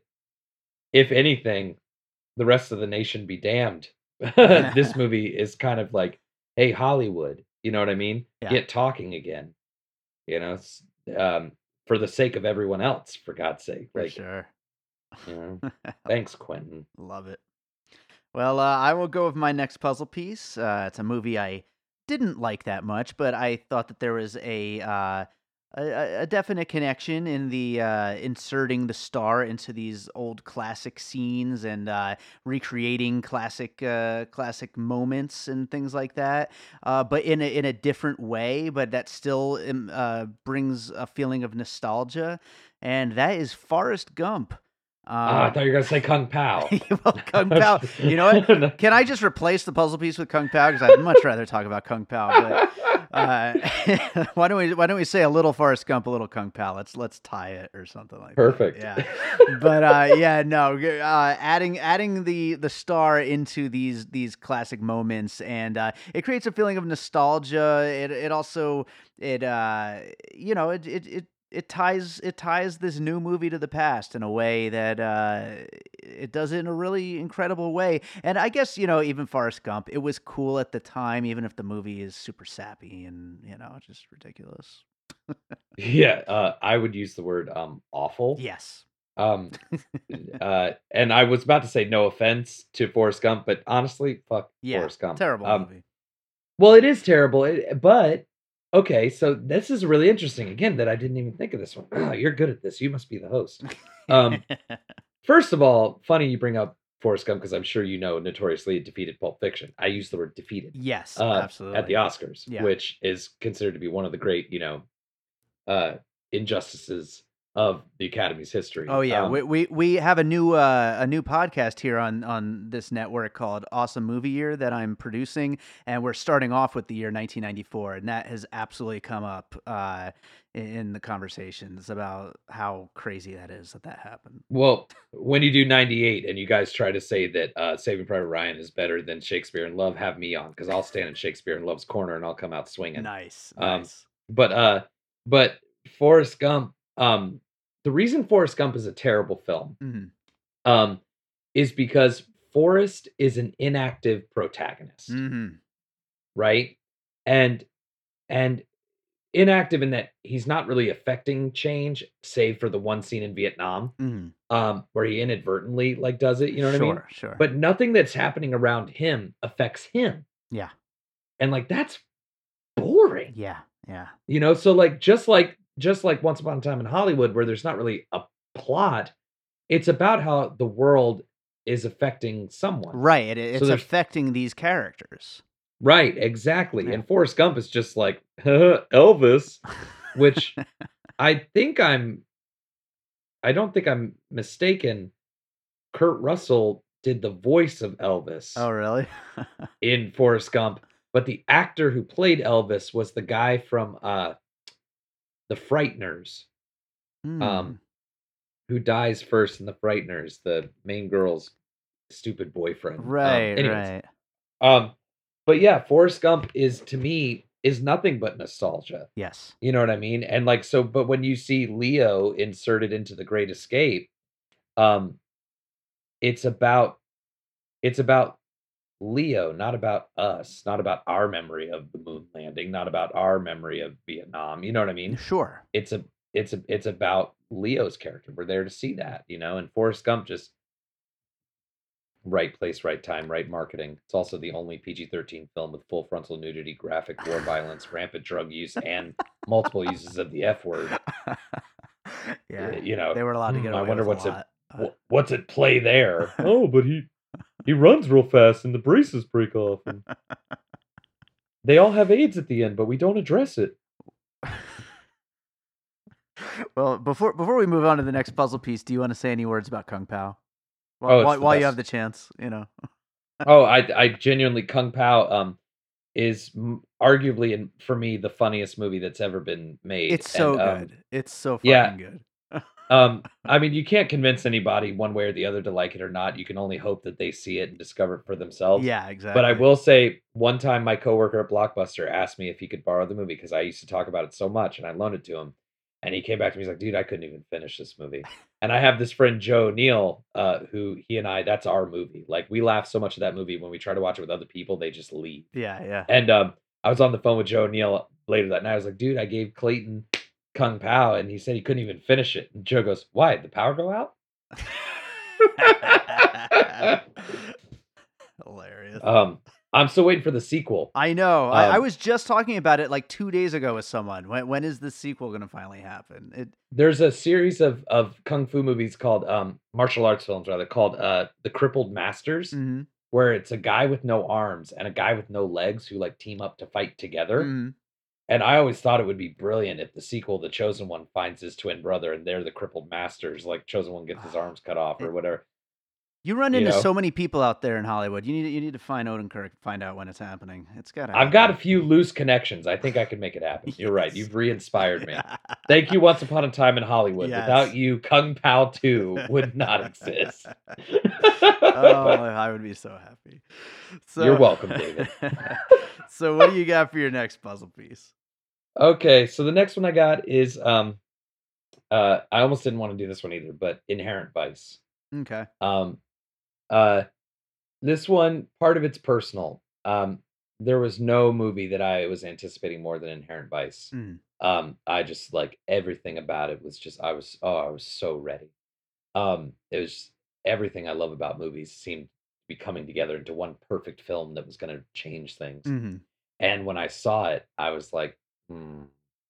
if anything, the rest of the nation be damned. This movie is kind of like, "Hey, Hollywood," you know what I mean? Yeah, Get talking again, you know, s um, for the sake of everyone else, for God's sake, for like, sure. you know? Thanks, Quentin. Love it. Well, uh, I will go with my next puzzle piece. Uh, it's a movie I didn't like that much, but I thought that there was a uh, a, a a definite connection in the uh, inserting the star into these old classic scenes and uh, recreating classic uh, classic moments and things like that. Uh, but in a in a different way, but that still um, uh, brings a feeling of nostalgia, and that is Forrest Gump. Ah, I Um, thought you were gonna say Kung Pao. well, Kung Pao. You know what? Can I just replace the puzzle piece with Kung Pao? Because I'd much rather talk about Kung Pao. But uh, why don't we why don't we say a little Forrest Gump, a little Kung Pao? Let's let's tie it or something like that. Perfect. Yeah. But uh, yeah, no. g- Uh, adding adding the the star into these these classic moments, and uh, it creates a feeling of nostalgia. It it also it uh you know it it it it ties it ties this new movie to the past in a way that uh, it does it in a really incredible way. And I guess you know even Forrest Gump, it was cool at the time, even if the movie is super sappy and you know just ridiculous. Yeah, uh, I would use the word, um, awful. Yes. Um, uh, and I was about to say no offense to Forrest Gump, but honestly, fuck Yeah. Forrest Gump. Terrible Um movie. Well, it is terrible, it but okay, so this is really interesting, again, that I didn't even think of this one. Ah, you're good at this, you must be the host. Um, first of all, funny you bring up Forrest Gump because 'cause I'm sure you know notoriously it defeated Pulp Fiction. I use the word defeated, Yes, uh, at the absolutely. Oscars, Yeah. which is considered to be one of the great, you know, uh, injustices of the Academy's Oh history. yeah, we Um we we have a new uh, a new podcast here on on this network called Awesome Movie Year that I'm producing, and we're starting off with the year nineteen ninety-four, and that has absolutely come up uh, in, in the conversations about how crazy that is that that happened. Well, when you do ninety-eight and you guys try to say that, uh, Saving Private Ryan is better than Shakespeare in Love, have me on because 'cause I'll stand in Shakespeare in Love's corner and I'll come out swinging. Nice, Um, nice. but, uh, but Forrest Gump, um, the reason Forrest Gump is a terrible film, Mhm. um, is because Forrest is an inactive protagonist, Mhm. right? And and inactive in that he's not really affecting change, save for the one scene in Vietnam, Mhm. um, where he inadvertently, like, does it, you know what I mean? Sure, sure. But nothing that's happening around him affects him, Yeah. and, like, that's boring, Yeah. Yeah. you know? So, like, just like just like Once Upon a Time in Hollywood, where there's not really a plot, it's about how the world is affecting someone. Right, it So it's there's affecting these characters. Right, exactly, Yeah. and Forrest Gump is just like, "Elvis," which I think I'm I don't think I'm mistaken. Kurt Russell did the voice of Elvis Oh, really? in Forrest Gump, but the actor who played Elvis was the guy from, uh, The Frighteners, um, Hmm. who dies first in The Frighteners, the main girl's stupid boyfriend, um, Right, anyways, right. um, but yeah, Forrest Gump is, to me, is nothing but nostalgia, Yes. you know what I mean? And, like, so but when you see Leo inserted into The Great Escape, um, it's about it's about Leo, not about us, not about our memory of the moon landing, not about our memory of Vietnam, you know what I mean? Sure. It's a it's a it's about Leo's character. We're there to see that, you know, and Forrest Gump just right place, right time, right marketing. It's also the only P G thirteen film with full frontal nudity, graphic war violence, rampant drug use, and multiple uses of the F word. Yeah, Y you know, they were allowed to get "Hmm, I away wonder with a what's at lot, wha but what's at play there." "Oh, but he he runs real fast and the braces break off and" "They all have AIDS at the end, but we don't address it." Well, before before we move on to the next puzzle piece, do you wanna say any words about Kung Pao? While Oh, it's while the while you have best. the chance, you know? Oh, I I genuinely Kung Pao, um, is m arguably, and for me, the funniest movie that's ever been made, It's and, so um good. It's so yeah, fucking good. um, I mean, you can't convince anybody one way or the other to like it or not, you can only hope that they see it and discover it for themselves, Yeah, but I exactly. will say, one time my coworker at Blockbuster asked me if he could borrow the movie 'cause I used to talk about it so much, and I loaned it to him, and he came back to me, he's like, "Dude, I couldn't even finish this movie." And I have this friend, Joe Neal, uh, who he and I that's our movie, like, we laugh so much at that movie, when we try to watch it with other people, they just leave. Yeah, yeah. And, um, I was on the phone with Joe Neal later that night, I was like, "Dude, I gave Clayton Kung Pao," and he said he couldn't even finish it, and Joe goes, "Why? Did the power go out?" Hilarious. Um, I'm still waiting for the sequel. I know. I I Um was just talking about it, like, two days ago with someone. When when is the sequel gonna finally happen? It There's a series of of kung fu movies called, um martial arts films, rather, called, uh, The Crippled Masters, Mhm. where it's a guy with no arms and a guy with no legs who, like, team up to fight together, Mhm. and I always thought it would be brilliant if the sequel, The Chosen One, finds his twin brother, and they're the crippled masters, like, Chosen One gets his arms cut off or It whatever. You run You into know? so many people out there in Hollywood. You need to you need to find Odenkirk, find out when it's happening. It's gotta I've got a happen. few loose connections, I think I can make it happen. You're right, Yes. you've re-inspired me. Thank you, Once Upon a Time in Hollywood. Without Yes. you, Kung Pao two would not exist. Oh, I would be so happy. You're So welcome, David. so what do you got for your next puzzle piece? Okay, so the next one I got is, um, uh, I almost didn't wanna do this one either, but Inherent Vice. M'kay. Um, uh, this one, part of it's personal. Um, there was no movie that I was anticipating more than Inherent Vice. Mhm. Um, I just like, everything about it was just I was oh, I was so ready. Um, it was everything I love about movies seemed to be coming together into one perfect film that was gonna change things, Mhm. and when I saw it, I was like, "Hmm"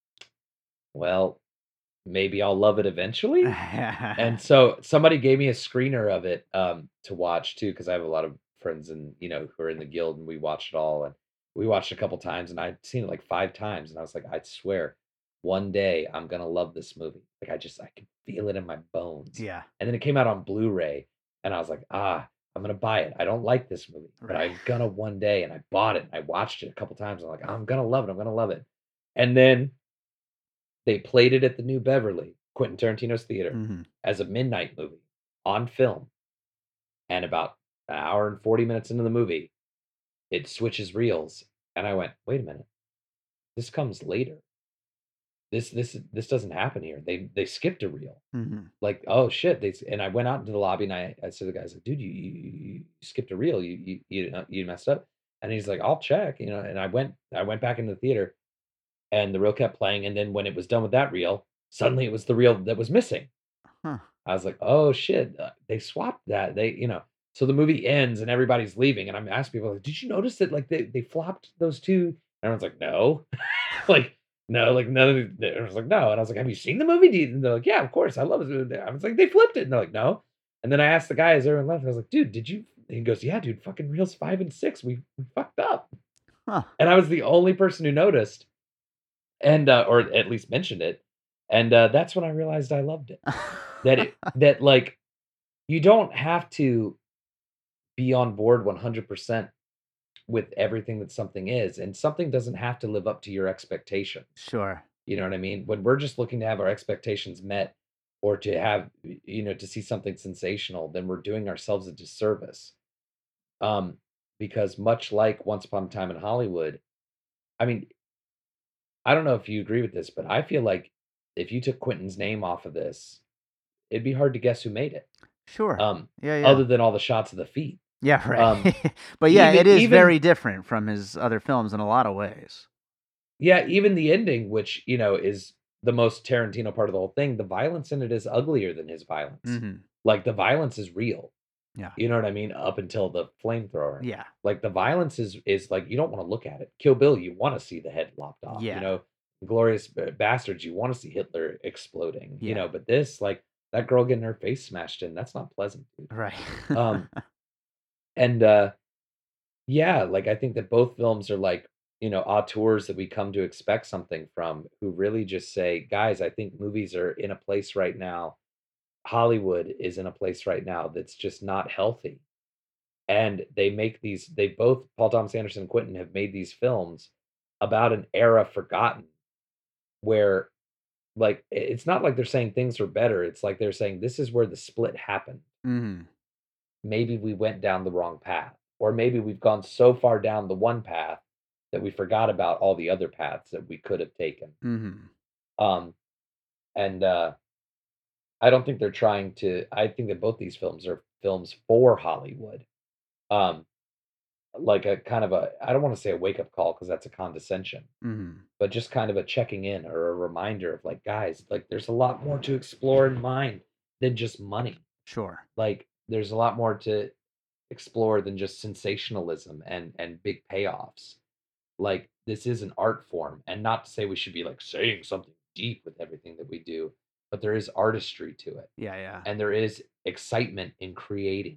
"well, maybe I'll love it eventually?" And so, somebody gave me a screener of it, um, to watch too, 'cause I have a lot of friends and, you know, who are in the guild, and we watched it all, and we watched a couple times, and I'd seen it, like, five times, and I was like, "I swear, one day I'm gonna love this movie." Like, I just I could feel it in my bones, Yeah. and then it came out on Blu-ray, and I was like, "Ah, I'm gonna buy it. I don't like this movie, but Right. I'm gonna one day," and I bought it, and I watched it a couple times, I'm like, "I'm gonna love it, I'm gonna love it." And then they played it at the New Beverly, Quentin Tarantino's theater, Mhm. as a midnight movie on film. And about a hour and forty minutes into the movie, it switches reels, and I went, "Wait a minute. This comes later." this this this doesn't happen here. They they skipped a reel. Mhm. Like, oh shit, they s- and I went out into the lobby and I I said to the guys like, dude, you you, you you skipped a reel. You you you uh, you messed up. And he's like, I'll check, you know. And I went I went back into the theater and the reel kept playing. And then when it was done with that reel, suddenly it was the reel that was missing. Huh. I was like, "Oh shit, uh, they swapped that." They, you know, so the movie ends and everybody's leaving, and I'm asking people, like, "Did you notice that? Like, they they flopped those two?" And everyone's like, "No," like, "No," like none of the, everyone's like, "No," and I was like, "Have you seen the movie?" Do you-" And they're like, "Yeah, of course, I love it." I was like, "They flipped it," and they're like, "No." And then I asked the guy as everyone left, I was like, "Dude, did you?" And he goes, "Yeah, dude, fucking reels five and six, we, we fucked up," Huh. and I was the only person who noticed, and uh, or at least mentioned it, and uh, that's when I realized I loved it. That it that like you don't have to be on board one hundred percent with everything that something is, and something doesn't have to live up to your expectations. Sure. You know what I mean? When we're just looking to have our expectations met or to have, y- you know, to see something sensational, then we're doing ourselves a disservice. Um, because much like Once Upon a Time in Hollywood, I mean, I don't know if you agree with this, but I feel like if you took Quentin's name off of this, it'd be hard to guess who made it. Sure. Um, Yeah, yeah. other than all the shots of the feet. Yeah, right. Um, But yeah, even it is even very different from his other films in a lot of ways. Yeah, even the ending, which, you know, is the most Tarantino part of the whole thing, the violence in it is uglier than his violence. Mhm. Like, the violence is real, Yeah. you know what I mean? Up until the flamethrower. Yeah. Like, the violence is is like, you don't wanna look at it. Kill Bill, you wanna see the head lopped off, you Yeah. know? Glorious B Bastards, you wanna see Hitler exploding, you Yeah. know? But this, like, that girl getting her face smashed in, that's not pleasant, dude. Right. Um, and, uh Yeah, like, I think that both films are like, you know, auteurs that we come to expect something from who really just say, "Guys, I think movies are in a place right now, Hollywood is in a place right now that's just not healthy." And they make these they both Paul Thomas Anderson and Quentin have made these films about an era forgotten where, like, I it's not like they're saying things are better, it's like they're saying, "This is where the split happened. Mhm. Maybe we went down the wrong path, or maybe we've gone so far down the one path that we forgot about all the other paths that we could have taken." Mhm. Um, and uh, I don't think they're trying to. I think that both these films are films for Hollywood. Um, like a kind of a, I don't want to say a wake up call because that's a condescension, Mhm. but just kind of a checking in or a reminder of like, guys, like there's a lot more to explore in mind than just money. Sure. Like there's a lot more to explore than just sensationalism and and big payoffs. Like this is an art form, and not to say we should be like saying something deep with everything that we do, but there is artistry to it, Yeah, yeah. and there is excitement in creating.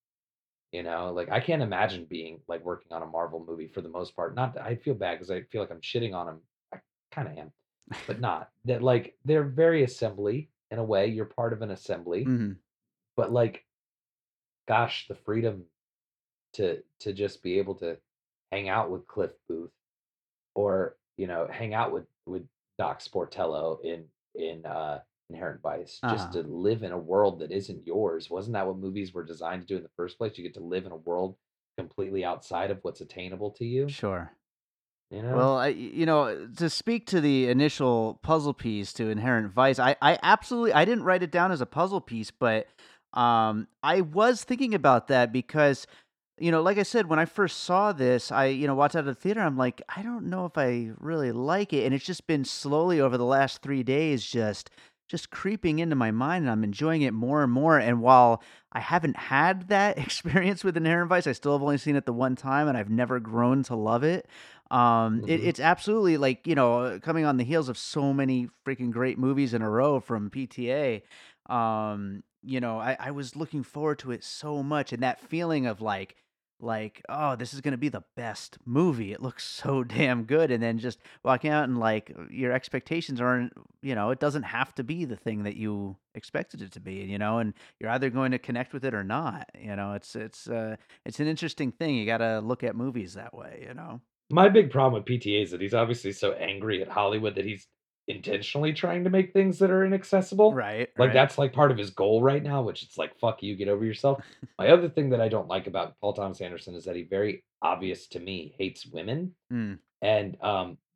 You know, like I can't imagine being like working on a Marvel movie for the most part. Not that I feel bad because I feel like I'm shitting on them. I kind of am, but not that. Like they're very assembly in a way. You're part of an assembly, Mhm. but like, gosh, the freedom to to just be able to hang out with Cliff Booth or, you know, hang out with with Doc Sportello in in uh Inherent Vice, just Uh-huh. to live in a world that isn't yours. Wasn't that what movies were designed to do in the first place? You get to live in a world completely outside of what's attainable to you, Sure. you know? Well, I, you know, to speak to the initial puzzle piece to Inherent Vice, I, I absolutely, I didn't write it down as a puzzle piece, but um, I was thinking about that because, you know, like I said, when I first saw this, I, you know, watched it at the theater. I'm like, I don't know if I really like it, and it's just been slowly over the last three days, just, just creeping into my mind, and I'm enjoying it more and more. And while I haven't had that experience with Inherent Vice, I still have only seen it the one time, and I've never grown to love it. Um, it, Mhm. it's absolutely like, you know, coming on the heels of so many freaking great movies in a row from P T A. Um, you know, I, I was looking forward to it so much, and that feeling of like, like, oh, this is gonna be the best movie. It looks so damn good, and then just walking out and like your expectations aren't, you know, it doesn't have to be the thing that you expected it to be, you know, and you're either going to connect with it or not. You know, it's it's uh it's an interesting thing. You got to look at movies that way, you know. My big problem with P T A is that he's obviously so angry at Hollywood that he's intentionally trying to make things that are inaccessible. Right, Like right. that's like part of his goal right now, which it's like, fuck you, get over yourself. My other thing that I don't like about Paul Thomas Anderson is that he very obvious to me hates women Mm, and um that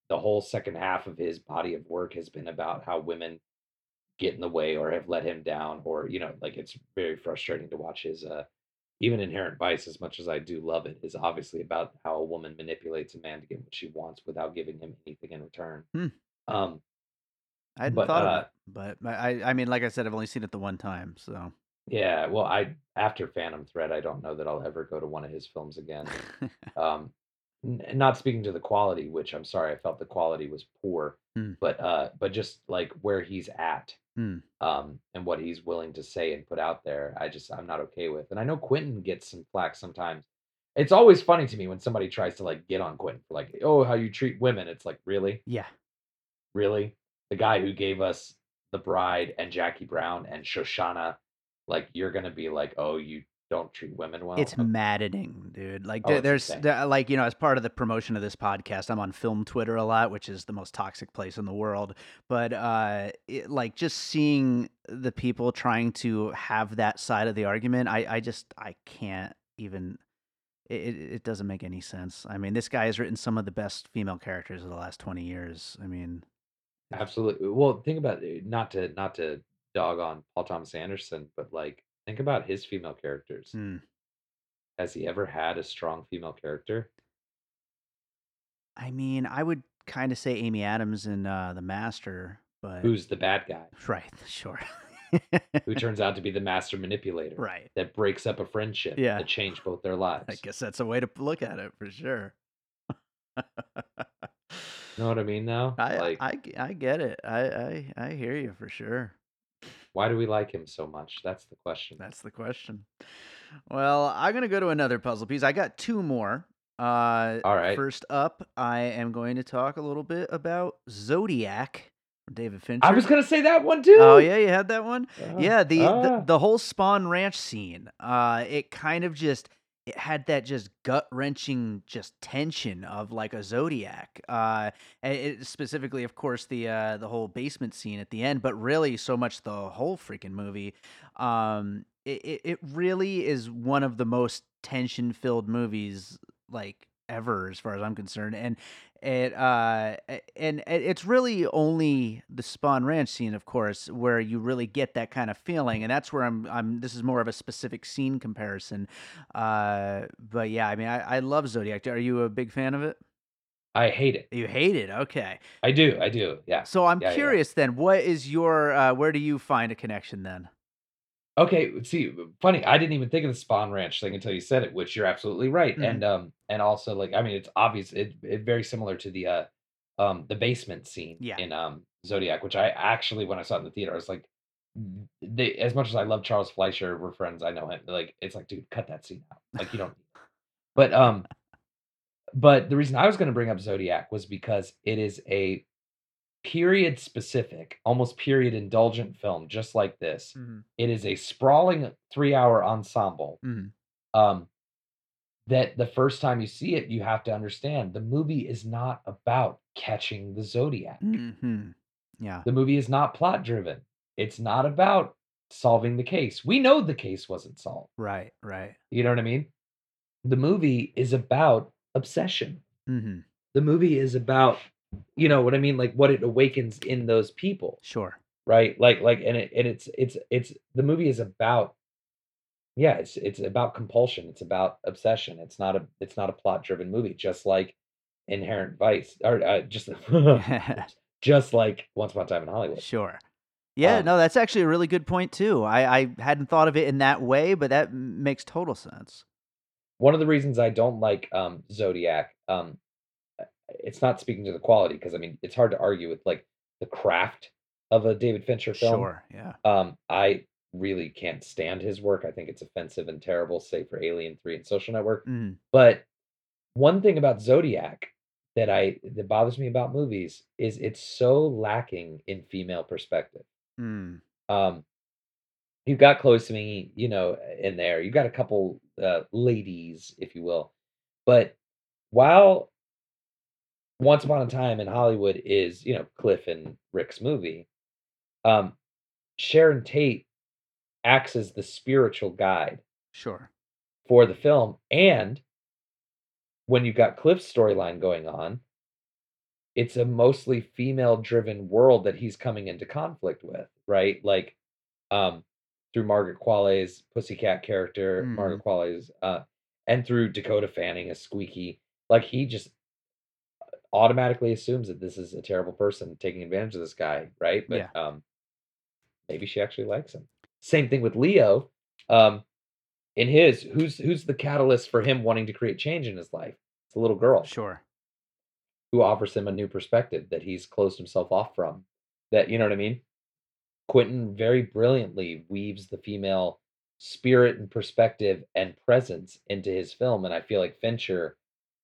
the whole second half of his body of work has been about how women get in the way or have let him down, or you know, like it's very frustrating to watch his uh even Inherent Vice, as much as I do love it, is obviously about how a woman manipulates a man to get what she wants without giving him anything in return. Hmm. Um, I hadn't but thought of uh, it, but I I mean, like I said, I've only seen it the one time, so. yeah, well, I after Phantom Thread, I don't know that I'll ever go to one of his films again. Um, n- not speaking to the quality, which I'm sorry, I felt the quality was poor, Hmm. but uh, but just like where he's at, Hmm. um, and what he's willing to say and put out there, I just I'm not okay with. And I know Quentin gets some flack sometimes. It's always funny to me when somebody tries to like get on Quentin for like, oh, how you treat women. It's like, really, Yeah. really, the guy who gave us The Bride and Jackie Brown and Shoshana, like you're gonna be like, oh, you don't treat women well. It's Okay. maddening, dude. Like Oh, there, it's there's insane. there, like you know, as part of the promotion of this podcast, I'm on Film Twitter a lot, which is the most toxic place in the world. But uh, it, like just seeing the people trying to have that side of the argument, I, I just I can't even. It, it it doesn't make any sense. I mean, this guy has written some of the best female characters of the last twenty years. I mean, it's, Absolutely. Well, think about it, not to not to dog on Paul Thomas Anderson, but like think about his female characters. hmm. Has he ever had a strong female character? I mean, I would kind of say Amy Adams in uh, The Master, but Who's the bad guy? right, sure. Who turns out to be the master manipulator Right. that breaks up a friendship Yeah. that changed both their I lives. guess that's a way to look at it for sure. Know what I mean now? I, Like, I, I get it. I, I, I hear you for sure. why do we like him so much? That's the question. That's the question. Well, I'm going to go to another puzzle piece. I got two more. Uh, All right. First up, I am going to talk a little bit about Zodiac from David Fincher. I was gonna say that one too. Oh yeah, you had that one. Uh, Yeah, the, the uh, the whole Spawn Ranch scene. Uh, it kind of just it had that just gut wrenching just tension of like a Zodiac. Uh, and it, specifically, of course, the uh the whole basement scene at the end, but really so much the whole freaking movie. Um, it it, it really is one of the most tension filled movies like ever, as far as I'm concerned, and it uh a- and it- it's really only the Spawn Ranch scene, of course, where you really get that kind of feeling, and that's where I'm. I'm. This is more of a specific scene comparison, uh. But yeah, I mean, I, I love Zodiac. Are you a big fan of it? I hate it. You hate it, okay. I do. I do. Yeah. So I'm Yeah. Yeah. curious then. What is your? Uh, where do you find a connection then? Okay, see, funny, I didn't even think of the Spawn Ranch thing until you said it, which you're absolutely right. Mhm. And um and also like I mean it's obvious it, it very similar to the uh um the basement scene Yeah. in um Zodiac, which I actually when I saw it in the theater, I was like "N- they as much as I love Charles Fleischer, we're friends, I know him. Like it's like, dude, cut that scene out. Like you don't but um but the reason I was gonna bring up Zodiac was because it is a period specific, almost period indulgent film, just like this. Mhm. It is a sprawling three hour ensemble. Mhm. Um, that the first time you see it, you have to understand the movie is not about catching the Zodiac. Mhm. Yeah. The movie is not plot driven. It's not about solving the case. We know the case wasn't solved. Right. Right. You know what I mean? The movie is about obsession. Mhm. The movie is about, you know what I mean? Like what it awakens in those people. Sure. Right? Like like and it and it's it's it's the movie is about yeah, it's it's about compulsion, it's about obsession. It's not a it's not a plot-driven movie, just like Inherent Vice or, uh, just oops, just like Once Upon a Time in Hollywood. Sure. Yeah, Um, no, that's actually a really good point too. I I hadn't thought of it in that way, but that m makes total sense. one of the reasons I don't like, um, Zodiac, um, uh, it's not speaking to the quality because I mean, it's hard to argue with, like, the craft of a David Fincher film. Sure, yeah. Um, I really can't stand his work. I think it's offensive and terrible, save for Alien three and Social Network. Mhm. But one thing about Zodiac that I that bothers me about movies is it's so lacking in female perspective. Mm. Um, you've got Chloe Sevigny, you know, in there. You've got a couple uh, ladies, if you will. But while Once Upon a Time in Hollywood is, you know, Cliff and Rick's movie, um, Sharon Tate acts as the spiritual guide Sure. for the film. And when you've got Cliff's storyline going on, it's a mostly female-driven world that he's coming into conflict with, right? Like, um, through Margaret Qualley's Pussycat character, Mhm. Margaret Qualley's, uh, and through Dakota Fanning as Squeaky. Like, he just automatically assumes that this is a terrible person taking advantage of this guy, right? But, Yeah. um, maybe she actually likes him. Same thing with Leo. Um, in his, who's who's the catalyst for him wanting to create change in his life? It's a little girl Sure. who offers him a new perspective that he's closed himself off from. That, you know what I mean? Quentin very brilliantly weaves the female spirit and perspective and presence into his film, and I feel like Fincher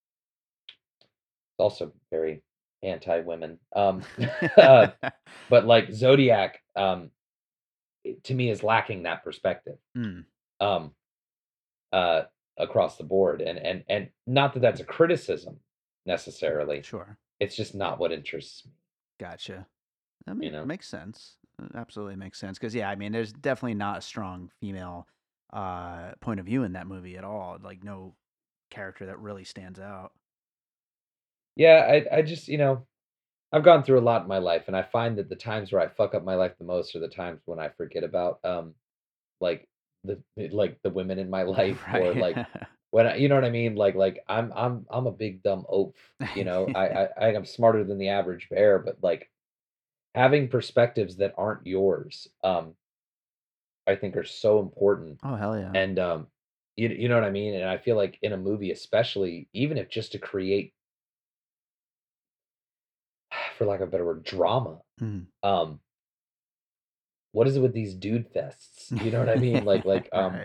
is also very anti-women. Um, uh, but like Zodiac, um, it- to me is lacking that perspective. Mm, Um, uh, Across the board, and and and not that that's a criticism necessarily. sure. It's just not what interests me, Gotcha. That you make, know. makes sense. Uh, Absolutely makes sense. Because, yeah, I mean, there's definitely not a strong female uh, point of view in that movie at all. Like, no character that really stands out. Yeah, I I just, you know, I've gone through a lot in my life, and I find that the times where I fuck up my life the most are the times when I forget about um like the the- like the women in my life, or Right. like when I, you know what I mean? Like like I'm I'm I'm a big dumb oaf, you know. I I I am smarter than the average bear, but like having perspectives that aren't yours, um, I think are so important. Oh, hell yeah. And um you, you know what I mean? And I feel like in a movie, especially, even if just to create, for lack of a better word, drama. Mm. Um, what is it with these dude fests? You know what I mean? Like like um Right.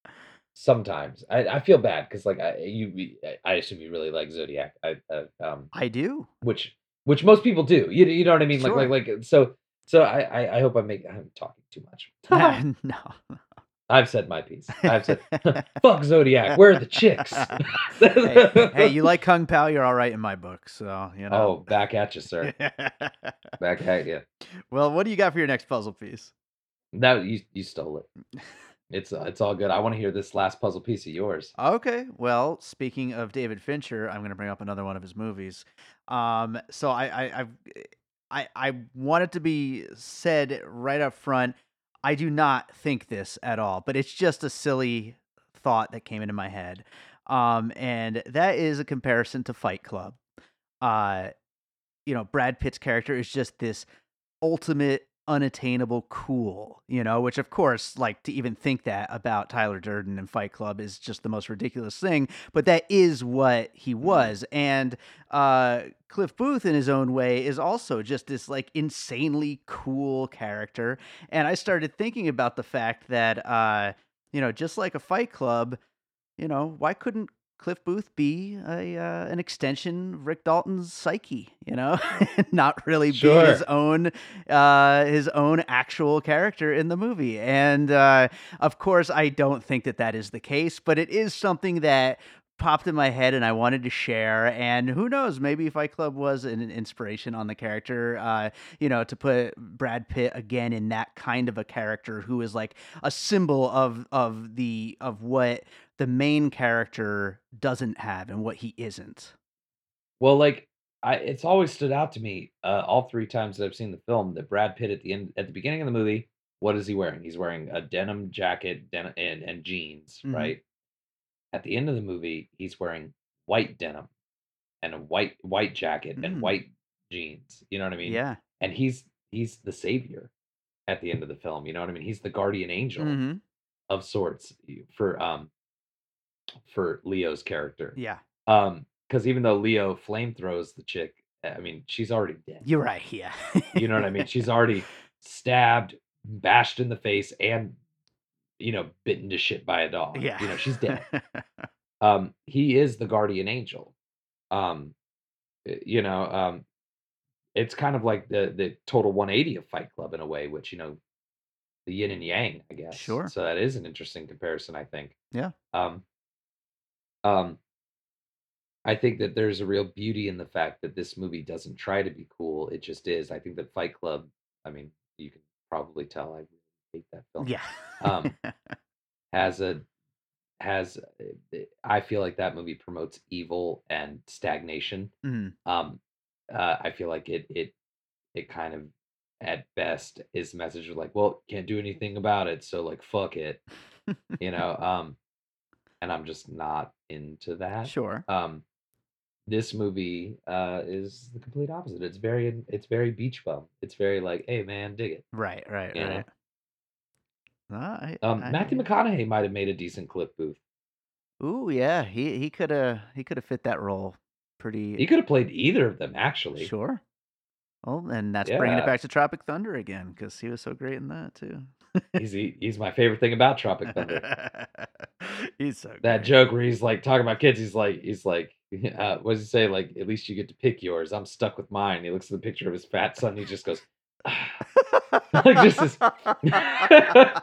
sometimes I, I feel bad because like I you we- I I assume you really like Zodiac. I uh, um I do. which which most people do. You you know what I mean? Like like Sure. like so so I I, I hope I make I'm talking too much. No. I've said my piece. I've said fuck Zodiac. Where are the chicks? Hey, hey, you like Kung Pao? You're all right in my book. So, you know. Oh, back at you, sir. Back at you. Well, what do you got for your next puzzle piece? No, you you stole it. It's uh, it's all good. I want to hear this last puzzle piece of yours. Okay. Well, speaking of David Fincher, I'm going to bring up another one of his movies. Um, so I, I, I've, I, I want it to be said right up front. I do not think this at all, but it's just a silly thought that came into my head. Um, and that is a comparison to Fight Club. Uh, you know, Brad Pitt's character is just this ultimate unattainable cool, you know, which of course, like to even think that about Tyler Durden and Fight Club is just the most ridiculous thing, but that is what he Mm. was. And uh Cliff Booth in his own way is also just this like insanely cool character. And I started thinking about the fact that uh you know, just like a Fight Club, you know, why couldn't Cliff Booth be a uh, an extension of Rick Dalton's psyche? You know, not really be his Sure. own uh, his own actual character in the movie. And uh, of course, I don't think that that is the case, but it is something that popped in my head and I wanted to share. And who knows, maybe Fight Club was an inspiration on the character, uh, you know, to put Brad Pitt again in that kind of a character who is like a symbol of of the of what the main character doesn't have and what he isn't. Well, like I it's always stood out to me, uh, all three times that I've seen the film, that Brad Pitt at the end at the beginning of the movie, what is he wearing? He's wearing a denim jacket, denim and and jeans, Mhm. right? At the end of the movie, he's wearing white denim and a white white jacket and Mm. white jeans. You know what I mean? Yeah. And he's he's the savior at the end of the film. You know what I mean? He's the guardian angel Mhm. of sorts for um for Leo's character. Yeah. Um, because even though Leo flame throws the chick, I mean, she's already dead. You're right. Yeah. You know what I mean? She's already stabbed, bashed in the face, and, you know, bitten to shit by a dog. Yeah. You know, she's dead. Um, he is the guardian angel. Um, eh, you know, um, it's kind of like the the total one eighty of Fight Club in a way, which, you know, the yin and yang, I guess. Sure. So that is an interesting comparison, I think. Yeah. Um, um, I think that there's a real beauty in the fact that this movie doesn't try to be cool. It just is. I think that Fight Club, I mean, you can probably tell I really hate that film. Yeah. Um, has a has uh, I feel like that movie promotes evil and stagnation. Mhm. Um, uh, I feel like it it it kind of at best is a message of like, well, can't do anything about it, so like fuck it, you know. Um, and I'm just not into that. Sure. Um, this movie uh is the complete opposite. It's very it's very beach bum. It's very like, hey man, dig it, Right, right, you know. right. No, I, Um, I hear Matthew you. McConaughey might have made a decent Cliff Booth. Ooh, yeah, he he could have he could have fit that role He pretty could have played either of them, actually. sure. Well, and that's bringing it Yeah, back to Tropic Thunder again because he was so great in that too. he's he, he's my favorite thing about Tropic Thunder. He's so That great. joke where he's like talking about kids. He's like he's like, uh, what does he say? Like, at least you get to pick yours. I'm stuck with mine. He looks at the picture of his fat son. He just goes, like just this. I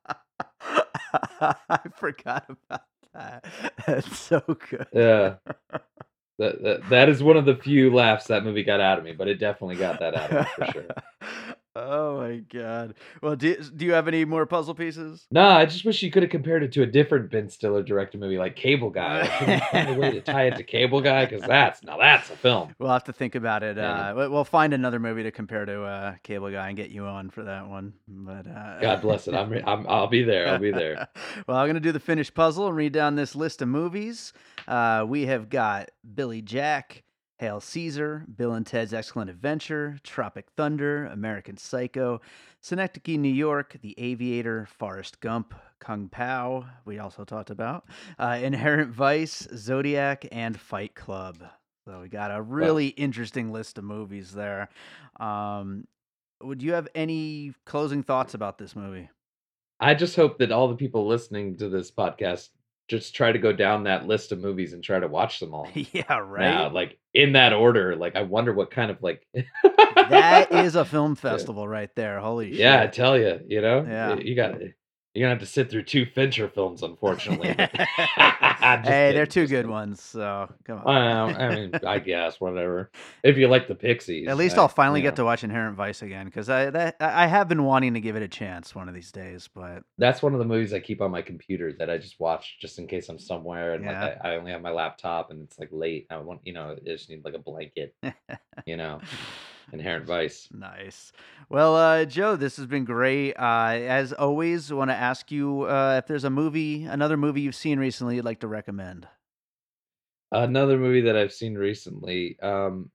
forgot about that. That's so good. Yeah. That, that that is one of the few laughs that movie got out of me, but it definitely got that out of me for sure. Oh my god. Well, do do you have any more puzzle pieces? No, I just wish you could have compared it to a different Ben Stiller directed movie like Cable Guy. Like, can you find a way to tie it to Cable Guy? Because that's now that's a film. We'll have to think about it. Yeah. Uh, we- we'll find another movie to compare to uh, Cable Guy and get you on for that one. But uh, God bless it. I'm, re- I'm I'll be there. I'll be there. Well, I'm gonna do the finished puzzle and read down this list of movies. Uh, we have got Billy Jack, Hail Caesar, Bill and Ted's Excellent Adventure, Tropic Thunder, American Psycho, Synecdoche, New York, The Aviator, Forrest Gump, Kung Pao, we also talked about, uh, Inherent Vice, Zodiac, and Fight Club. So we got a really interesting list of movies there. Um, would you have any closing thoughts about this movie? I just hope that all the people listening to this podcast just try to go down that list of movies and try to watch them all. Yeah, right. Now, like in that order. Like I wonder what kind of like That is a film festival right there. Holy shit. Yeah, I tell you, you know, Yeah. you got you're gonna have to sit through two Fincher films, unfortunately. Just Hey, they're kidding, two just good kidding. ones, so come on. Well, I mean, I guess whatever. If you like the Pixies, At least I- I'll finally you get know. to watch Inherent Vice again because I that I have been wanting to give it a chance one of these days, but That's one of the movies I keep on my computer that I just watch just in case I'm somewhere and Yeah. like I, I only have my laptop and it's like late. I want, you know, I just need like a blanket, you know. Inherent Vice. Nice. Well, uh, Joe, this has been great. Uh, as always, I want to ask you uh, if there's a movie, another movie you've seen recently you'd like to recommend. Another movie that I've seen recently. Um,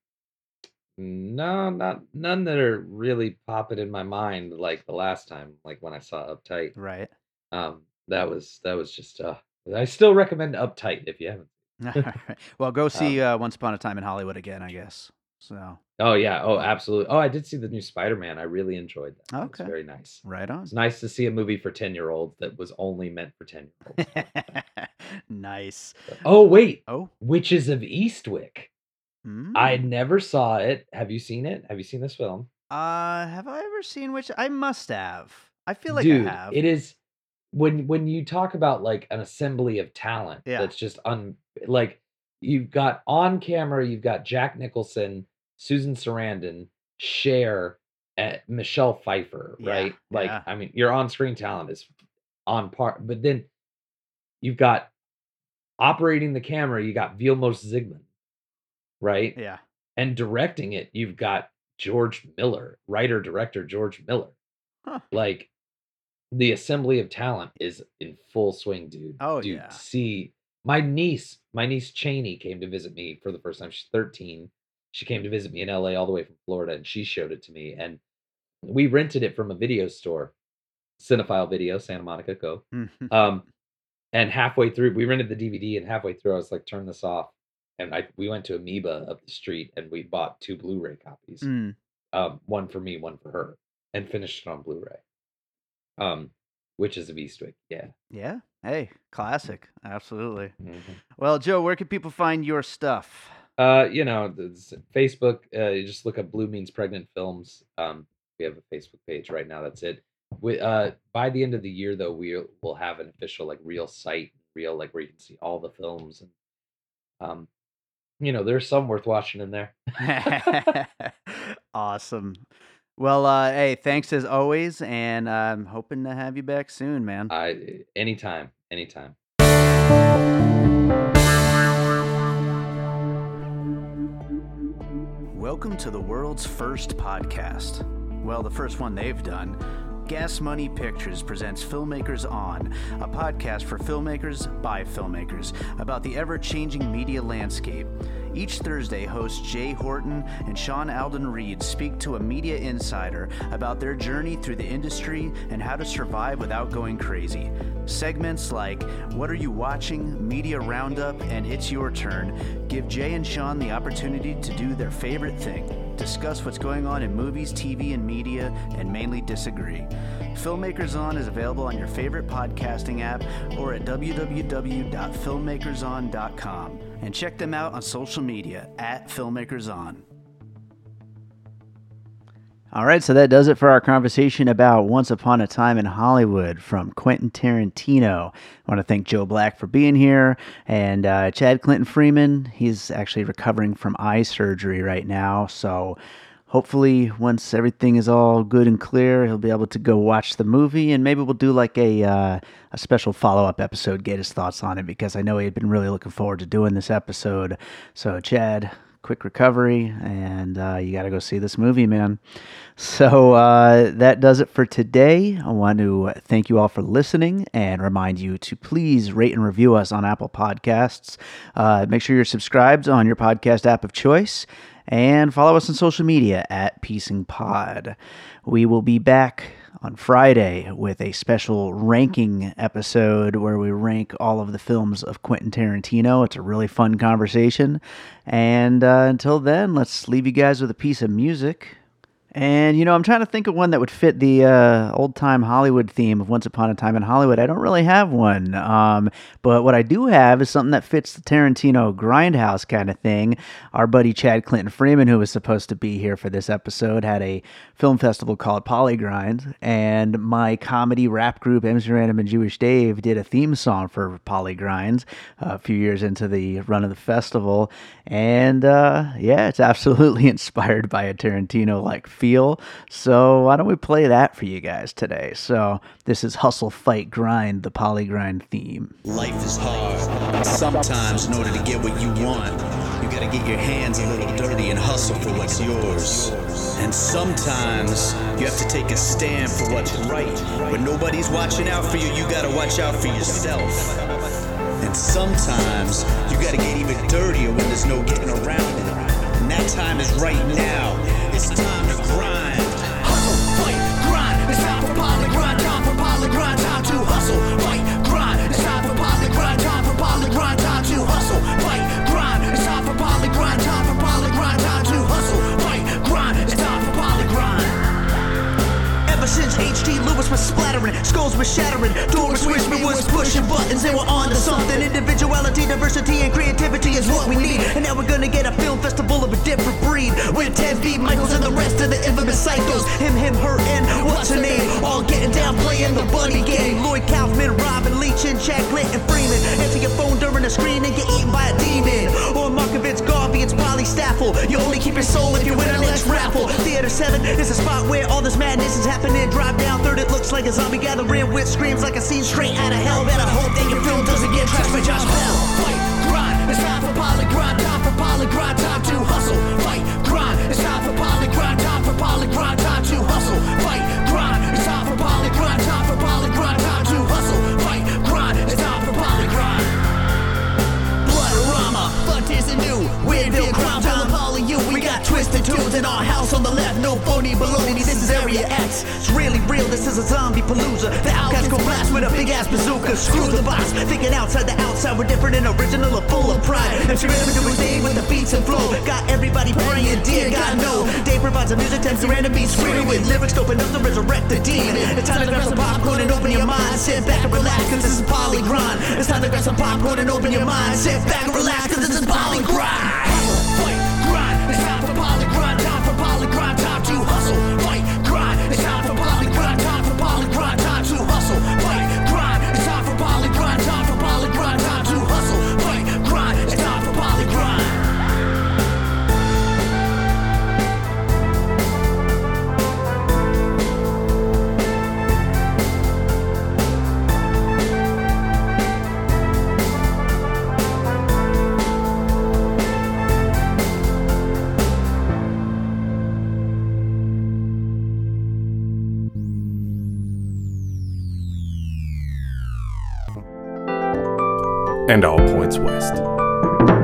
no, not none that are really popping in my mind like the last time, like when I saw Uptight. Right. Um, that was that was just. Uh, I still recommend Uptight if you haven't. Well, go see uh, Once Upon a Time in Hollywood again, I guess. So, Oh yeah. Oh, absolutely. Oh, I did see the new Spider-Man. I really enjoyed that. It was Okay. very nice. right on. It's nice to see a movie for ten-year-olds that was only meant for ten-year-olds. Nice. Oh wait, Oh, Witches of Eastwick. mm. I never saw it. Have you seen it? Have you seen this film? uh, have I ever seen which? I must have. I feel like Dude, I have. it is when when you talk about like an assembly of talent Yeah. that's just un like you've got on camera, you've got Jack Nicholson, Susan Sarandon, Cher, and Michelle Pfeiffer, Yeah, right? Like, yeah. I mean, your on-screen talent is on par, but then you've got operating the camera, you got Vilmos Zsigmond, right? Yeah. And directing it, you've got George Miller, writer director George Miller. Huh. Like the assembly of talent is in full swing, dude. Oh, dude, yeah. see, my niece, my niece Cheney came to visit me for the first time. She's thirteen. She came to visit me in L A all the way from Florida, and she showed it to me. And we rented it from a video store, Cinephile Video, Santa Monica, go. Um, and halfway through, we rented the D V D, and halfway through, I was like, turn this off. And I we went to Amoeba up the street, and we bought two Blu-ray copies. Mm. Um, one for me, one for her, and finished it on Blu-ray. Um, Witches of Eastwick, yeah. Yeah. Hey, classic. Absolutely. Mhm. Well, Joe, where can people find your stuff? Uh, you know, it's Facebook. Uh, you just look up Blue Means Pregnant Films. Um, we have a Facebook page right now. That's it. We, uh, by the end of the year, though, we will have an official like real site, real like where you can see all the films, and um, you know, there's some worth watching in there. Awesome. Well, uh, hey, thanks as always, and I'm hoping to have you back soon, man. I anytime, anytime. Welcome to the world's first podcast. Well, the first one they've done. Gas Money Pictures presents Filmmakers On, a podcast for filmmakers by filmmakers about the ever-changing media landscape. Each Thursday, hosts Jay Horton and Sean Alden Reed speak to a media insider about their journey through the industry and how to survive without going crazy. Segments like What Are You Watching?, Media Roundup, and It's Your Turn give Jay and Sean the opportunity to do their favorite thing, discuss what's going on in movies, T V, and media, and mainly disagree. Filmmakers On is available on your favorite podcasting app or at w w w dot filmmakers on dot com. And check them out on social media at Filmmakers On. All right, so that does it for our conversation about Once Upon a Time in Hollywood from Quentin Tarantino. I want to thank Joe Black for being here, and uh, Chad Clinton Freeman. He's actually recovering from eye surgery right now, so hopefully once everything is all good and clear, he'll be able to go watch the movie, and maybe we'll do like a uh, a special follow-up episode, get his thoughts on it, because I know he had been really looking forward to doing this episode. So, Chad, quick recovery, and uh, you got to go see this movie, man. So uh, that does it for today. I want to thank you all for listening and remind you to please rate and review us on Apple Podcasts. Uh, make sure you're subscribed on your podcast app of choice, and follow us on social media at Piecing Pod. We will be back on Friday with a special ranking episode where we rank all of the films of Quentin Tarantino. It's a really fun conversation. And uh, until then, let's leave you guys with a piece of music. And, you know, I'm trying to think of one that would fit the uh, old-time Hollywood theme of Once Upon a Time in Hollywood. I don't really have one. Um, but what I do have is something that fits the Tarantino grindhouse kind of thing. Our buddy Chad Clinton Freeman, who was supposed to be here for this episode, had a film festival called Polygrind. And my comedy rap group, M's Random and Jewish Dave, did a theme song for Polygrind uh, a few years into the run of the festival. And, uh, yeah, it's absolutely inspired by a Tarantino-like feel. So why don't we play that for you guys today? So this is Hustle, Fight, Grind, the Polygrind theme. Life is hard. Sometimes in order to get what you want, you gotta get your hands a little dirty and hustle for what's yours. And sometimes you have to take a stand for what's right. When nobody's watching out for you, you gotta watch out for yourself. And sometimes you gotta get even dirtier when there's no getting around it. And that time is right now. It's time to grind. Hustle, fight, grind. It's time for Polygrind, time for Polygrind, time to hustle, fight, grind. It's time for Polygrind, time for Polygrind, time to hustle, fight, grind. It's time for Polygrind, time for Polygrind, time to hustle, fight, grind. It's time for Polygrind. Ever since H G Lewis was splattering, skulls were shattering, Doris Wishman was pushing buttons, they were on to something. Individuality, diversity, and creativity is what we need. And now we're gonna get a film festival of a different breed, with Ted B. Michaels and the rest of the infamous psychos. Him, him, her, and what's her name? All getting down playing the bunny game. Lloyd Kaufman, Robin Leach, and Chad Clinton Freeman. Answer your phone during the screen and get eaten by a demon. Or Markovitz Garvey, it's Polly Staffel. You only keep your soul if you win a next raffle. Theater seven is a spot where all this madness is happening. Drive down third, it looks like a zombie gathering with screams like a scene straight out of hell. Better hope that your film doesn't get trashed by Josh Bell. Fight, grind, it's time for Polygrind, time for Polygrind, time to hustle. Fight, grind, it's time for Polygrind, time for Polygrind, time to hustle. Fight, grind, it's time for Polygrind, time for Polygrind, time to hustle. Fight, grind, it's time for Polygrind. Bloodorama, fucked isn't new. Weirville, Crown Town, Poly U. We got twisted tunes in our house on the left. No phony baloney, this is Area X. It's really real, this is a zombie palooza. The outcasts go blast with a big ass bazooka. Screw the box, thinking outside the outside. We're different and original and full of pride. And she remember to stay with the beats and flow. Got everybody praying, dear God, no. Dave provides the music, tends to random beats, screaming with lyrics, open up to resurrect the demon. It's time to grab some popcorn and open your mind. Sit back and relax, cause this is Polygrind. It's time to grab some popcorn and open your mind. Sit back and relax, cause this is Polygrind. Hustle, fight, grind. It's time for Polygrind, time for Polygrind, time to hustle, fight, grind. It's time for Polygrind, time for Polygrind, time to hustle, fight, grind. It's time for Polygrind, time for Polygrind, time to hustle, fight, grind. It's time for Polygrind. and all points west.